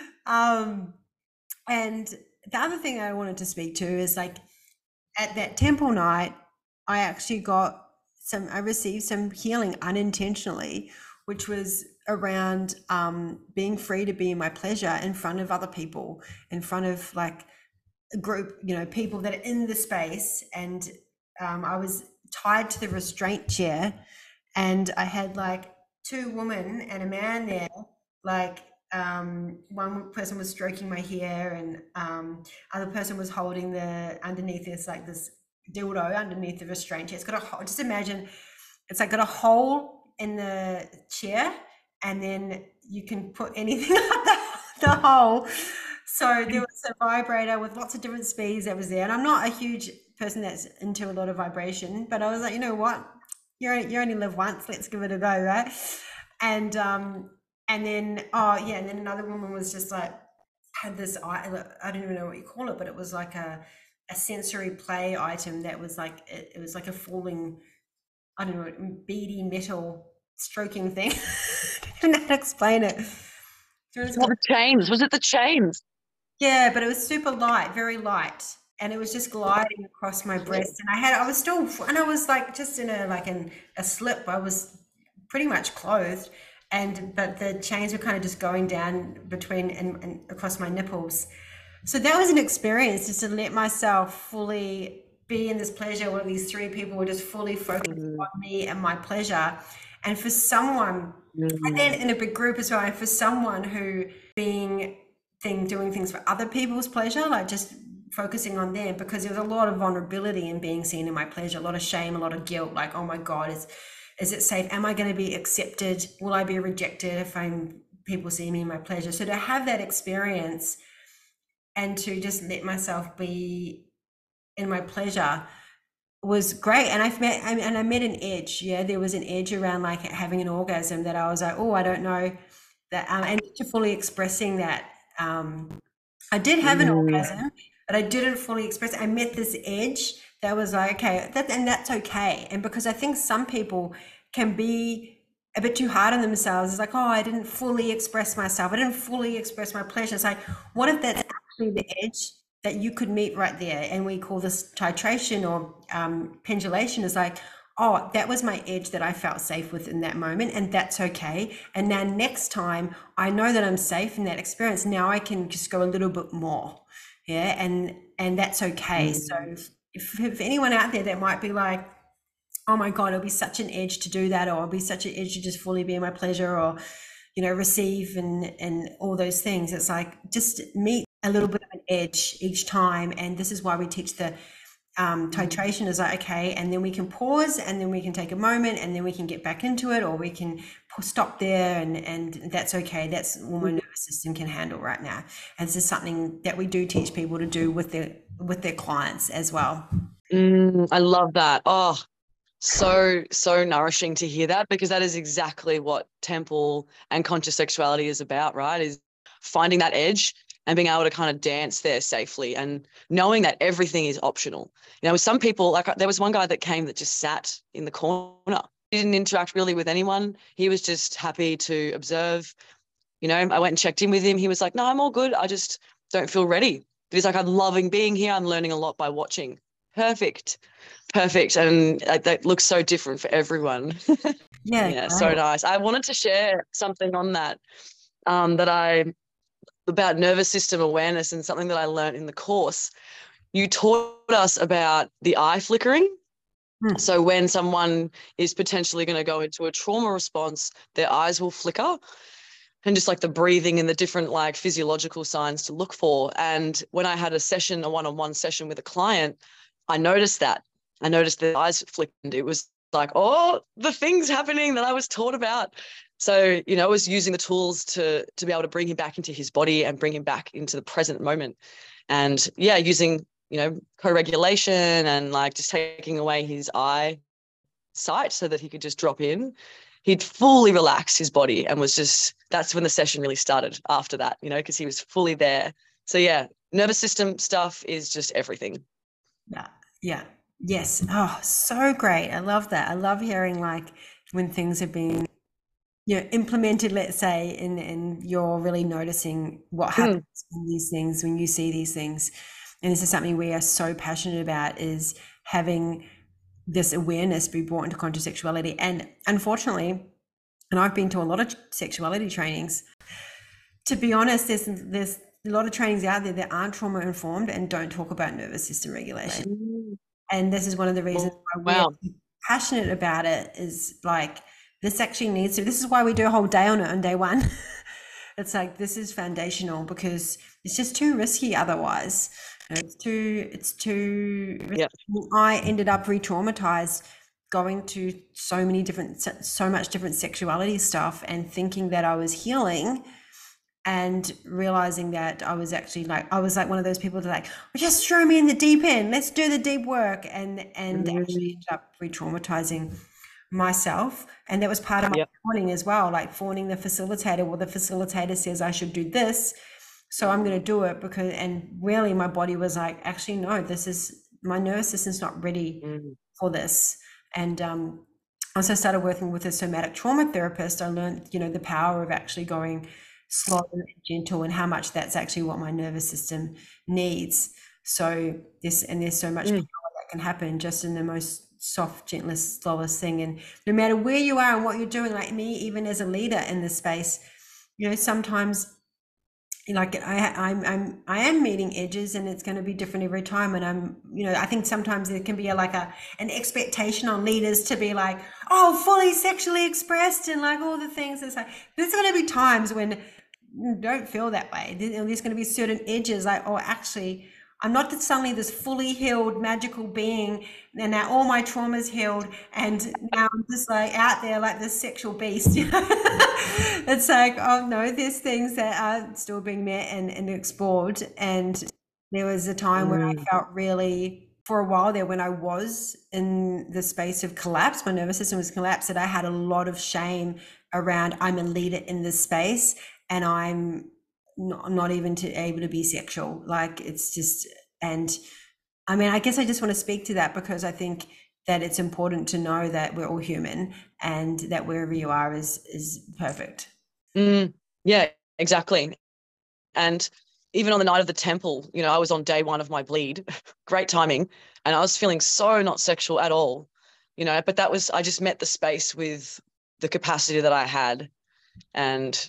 Um, and the other thing I wanted to speak to is like at that temple night, I actually got some, I received some healing unintentionally, which was around um, being free to be in my pleasure in front of other people, in front of like a group, you know, people that are in the space. And um, I was tied to the restraint chair, and I had like two women and a man there, like um, one person was stroking my hair, and um, other person was holding the underneath this like this dildo underneath the restraint chair. It's got a hole. Just imagine, it's like got a hole in the chair, and then you can put anything up the, the hole. So there was a vibrator with lots of different speeds that was there, and I'm not a huge person that's into a lot of vibration, but I was like, you know what, you're you only live once, let's give it a go, right? And um and then oh yeah, and then another woman was just like had this I I don't even know what you call it, but it was like a a sensory play item that was like it, it was like a falling, I don't know, beady metal stroking thing. I don't know how to explain it. It was Oh, the chains. Was it the chains? Yeah, but it was super light, very light, and it was just gliding across my breast. And I had, I was still, and I was like just in a like in a slip. I was pretty much clothed, and but the chains were kind of just going down between and, and across my nipples. So that was an experience, just to let myself fully be in this pleasure where these three people were just fully focused Mm, on me and my pleasure. And for someone, and then mm, in a big group as well, and for someone who being thing doing things for other people's pleasure, like just focusing on them, because there was a lot of vulnerability in being seen in my pleasure, a lot of shame, a lot of guilt, like, oh my God, is is it safe? Am I going to be accepted? Will I be rejected if I'm people see me in my pleasure? So to have that experience and to just let myself be in my pleasure was great. And I've met and I met an edge. Yeah, there was an edge around like having an orgasm that I was like, oh, I don't know that, um, and to fully expressing that. Um, I did have an mm, orgasm, but I didn't fully express it. I met this edge that was like, okay, that, and that's okay. And because I think some people can be a bit too hard on themselves. It's like, oh, I didn't fully express myself. I didn't fully express my pleasure. It's like, what if that's actually the edge that you could meet right there? And we call this titration or um, pendulation. Is like, oh, that was my edge that I felt safe with in that moment, and that's okay. And now next time I know that I'm safe in that experience. Now I can just go a little bit more. Yeah, and and that's okay. So mm. if, if anyone out there that might be like, oh my God, it'll be such an edge to do that, or it'll be such an edge to just fully be in my pleasure, or, you know, receive and and all those things. It's like just meet a little bit of an edge each time. And this is why we teach the um, titration is like, okay, and then we can pause, and then we can take a moment, and then we can get back into it, or we can stop there, and and that's okay. That's all my nervous system can handle right now. And this is something that we do teach people to do with their with their clients as well. Mm, I love that. Oh, so, so nourishing to hear that, because that is exactly what temple and conscious sexuality is about, right? Is finding that edge and being able to kind of dance there safely, and knowing that everything is optional. You know, with some people, like there was one guy that came that just sat in the corner. He didn't interact really with anyone. He was just happy to observe. You know, I went and checked in with him. He was like, no, I'm all good. I just don't feel ready. But he's like, I'm loving being here. I'm learning a lot by watching. Perfect. Perfect. And uh, that looks so different for everyone. Yeah, Yeah, so great. nice. I wanted to share something on that, um, that I, about nervous system awareness, and something that I learned in the course. you taught us about the eye flickering. Hmm. So when someone is potentially going to go into a trauma response, their eyes will flicker, and just like the breathing and the different like physiological signs to look for. And when I had a session, a one-on-one session with a client, I noticed that. I noticed the eyes flickered. It was like, oh, the things happening that I was taught about. So, you know, I was using the tools to to be able to bring him back into his body and bring him back into the present moment. And yeah, using, you know, co-regulation and like just taking away his eye sight so that he could just drop in. He'd fully relaxed his body and was just, that's when the session really started after that, you know, because he was fully there. So yeah, nervous system stuff is just everything. Yeah. Yeah. Yes. Oh, so great. I love that. I love hearing like when things are being, you know, implemented, let's say, and, and you're really noticing what Mm. happens in these things when you see these things. And this is something we are so passionate about, is having this awareness be brought into conscious sexuality. And unfortunately, and I've been to a lot of sexuality trainings, to be honest, there's there's a lot of trainings out there that aren't trauma informed and don't talk about nervous system regulation. Mm. And this is one of the reasons why Wow. we're passionate about it, is like, this actually needs to, this is why we do a whole day on it on day one. It's like, this is foundational, because it's just too risky otherwise. You know, it's too, it's too, Yeah. I ended up re-traumatized going to so many different, so much different sexuality stuff and thinking that I was healing, and realizing that I was actually like, I was like one of those people that like, well, just throw me in the deep end, let's do the deep work. And, and Mm. actually ended up re-traumatizing myself. And that was part of my Yep. fawning as well, like fawning the facilitator. Well, the facilitator says I should do this, so I'm going to do it, because, and really my body was like, actually, no, this is, my nervous system's not ready Mm. for this. And um, once I started working with a somatic trauma therapist, I learned, you know, the power of actually going slow and gentle, and how much that's actually what my nervous system needs. So this, and there's so much Mm. power that can happen just in the most soft, gentlest, slowest thing. And no matter where you are and what you're doing, like me, even as a leader in this space, you know, sometimes like I, I'm, I'm, I am meeting edges, and it's going to be different every time. And I'm, you know, I think sometimes there can be a, like a, an expectation on leaders to be like, oh, fully sexually expressed and like all the things. It's like, there's going to be times when you don't feel that way. There's going to be certain edges, like, oh, actually, I'm not suddenly this fully healed magical being, and now all my trauma's healed, and now I'm just like out there like this sexual beast. You know? It's like, oh no, there's things that are still being met and, and explored. And there was a time where I Mm. felt really, for a while there, when I was in the space of collapse, my nervous system was collapsed, that I had a lot of shame around, I'm a leader in this space and I'm not, not even to able to be sexual. Like, it's just, and I mean, I guess I just want to speak to that, because I think that it's important to know that we're all human, and that wherever you are is is perfect. Mm. Yeah, exactly. And even on the night of the temple, you know, I was on day one of my bleed, great timing, and I was feeling so not sexual at all, you know, but that was, I just met the space with the capacity that I had. And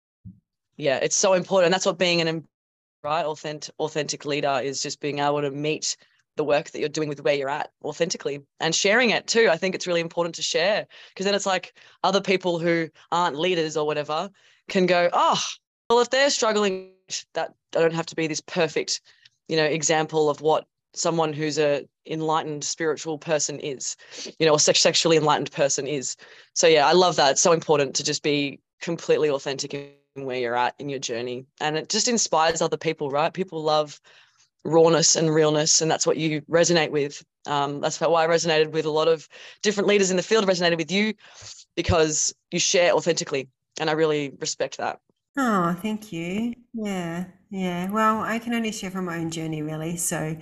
yeah, it's so important. That's what being an right authentic authentic leader is, just being able to meet the work that you're doing with where you're at authentically, and sharing it too. I think it's really important to share, because then it's like other people who aren't leaders or whatever can go, oh, well, if they're struggling, that I don't have to be this perfect, you know, example of what someone who's a enlightened spiritual person is, you know, or sexually enlightened person is. So yeah, I love that. It's so important to just be completely authentic in where you're at in your journey, and it just inspires other people, right? People love rawness and realness, and that's what you resonate with. Um, that's why I resonated with a lot of different leaders in the field, resonated with you, because you share authentically, and I really respect that. Oh, thank you. Yeah, yeah. Well, I can only share from my own journey, really. So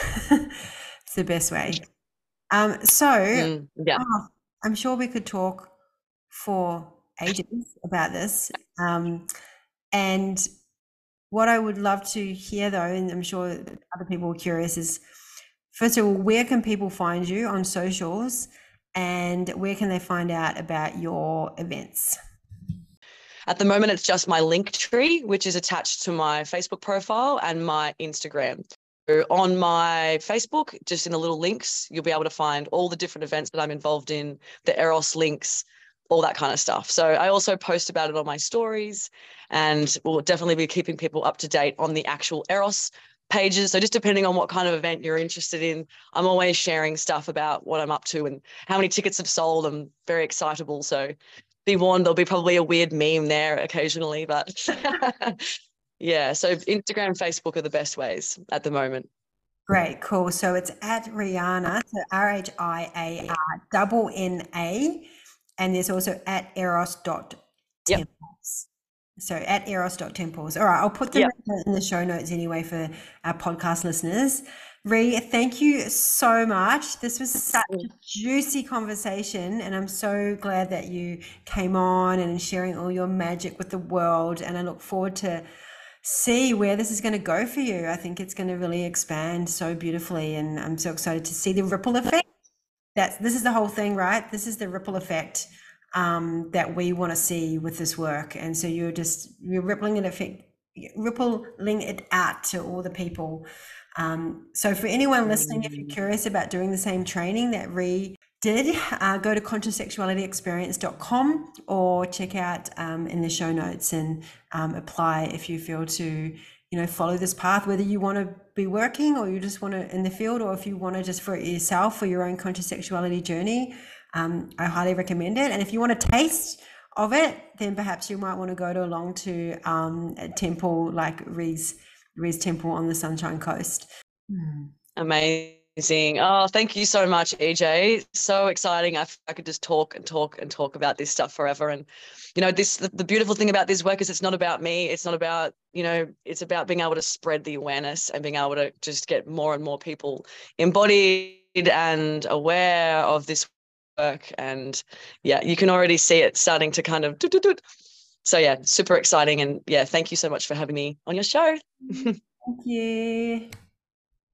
it's the best way. Um, so Mm, yeah. oh, I'm sure we could talk for ages about this. Um, and what I would love to hear, though, and I'm sure other people are curious, is first of all, where can people find you on socials, and where can they find out about your events? At the moment, it's just my link tree, which is attached to my Facebook profile and my Instagram. on my Facebook, just in the little links, you'll be able to find all the different events that I'm involved in, the Eros links, all that kind of stuff. So I also post about it on my stories, and we'll definitely be keeping people up to date on the actual Eros pages. So just depending on what kind of event you're interested in, I'm always sharing stuff about what I'm up to and how many tickets have sold. I'm very excitable. So be warned, there'll be probably a weird meme there occasionally, but yeah. So Instagram, Facebook are the best ways at the moment. Great, cool. So it's at Rihanna, so R H I A R double N A, and there's also at eros dot Yep. temples. So at eros dot temples. All right, I'll put them Yep. in the show notes anyway for our podcast listeners. Ree, thank you so much. This was such a juicy conversation, and I'm so glad that you came on and sharing all your magic with the world. And I look forward to see where this is going to go for you. I think it's going to really expand so beautifully, and I'm so excited to see the ripple effect. That's this is the whole thing, right? This is the ripple effect um, that we want to see with this work, and so you're just you're rippling it effect, rippling it out to all the people. Um, so for anyone listening, if you're curious about doing the same training that Ree did, uh, go to conscious sexuality experience dot com or check out um, in the show notes and um, apply if you feel to, you know, follow this path, whether you want to be working or you just want to in the field, or if you want to just for yourself, for your own conscious sexuality journey. Um, I highly recommend it. And if you want a taste of it, then perhaps you might want to go to along to um, a temple like Ree's, Ree's temple on the Sunshine Coast. Hmm. Amazing. Oh, thank you so much, E J. So exciting. I, I could just talk and talk and talk about this stuff forever. And, you know, this the, the beautiful thing about this work is it's not about me. It's not about, you know, it's about being able to spread the awareness and being able to just get more and more people embodied and aware of this work. And yeah, you can already see it starting to kind of doot, doot, doot. So yeah, super exciting. And yeah, thank you so much for having me on your show. Thank you.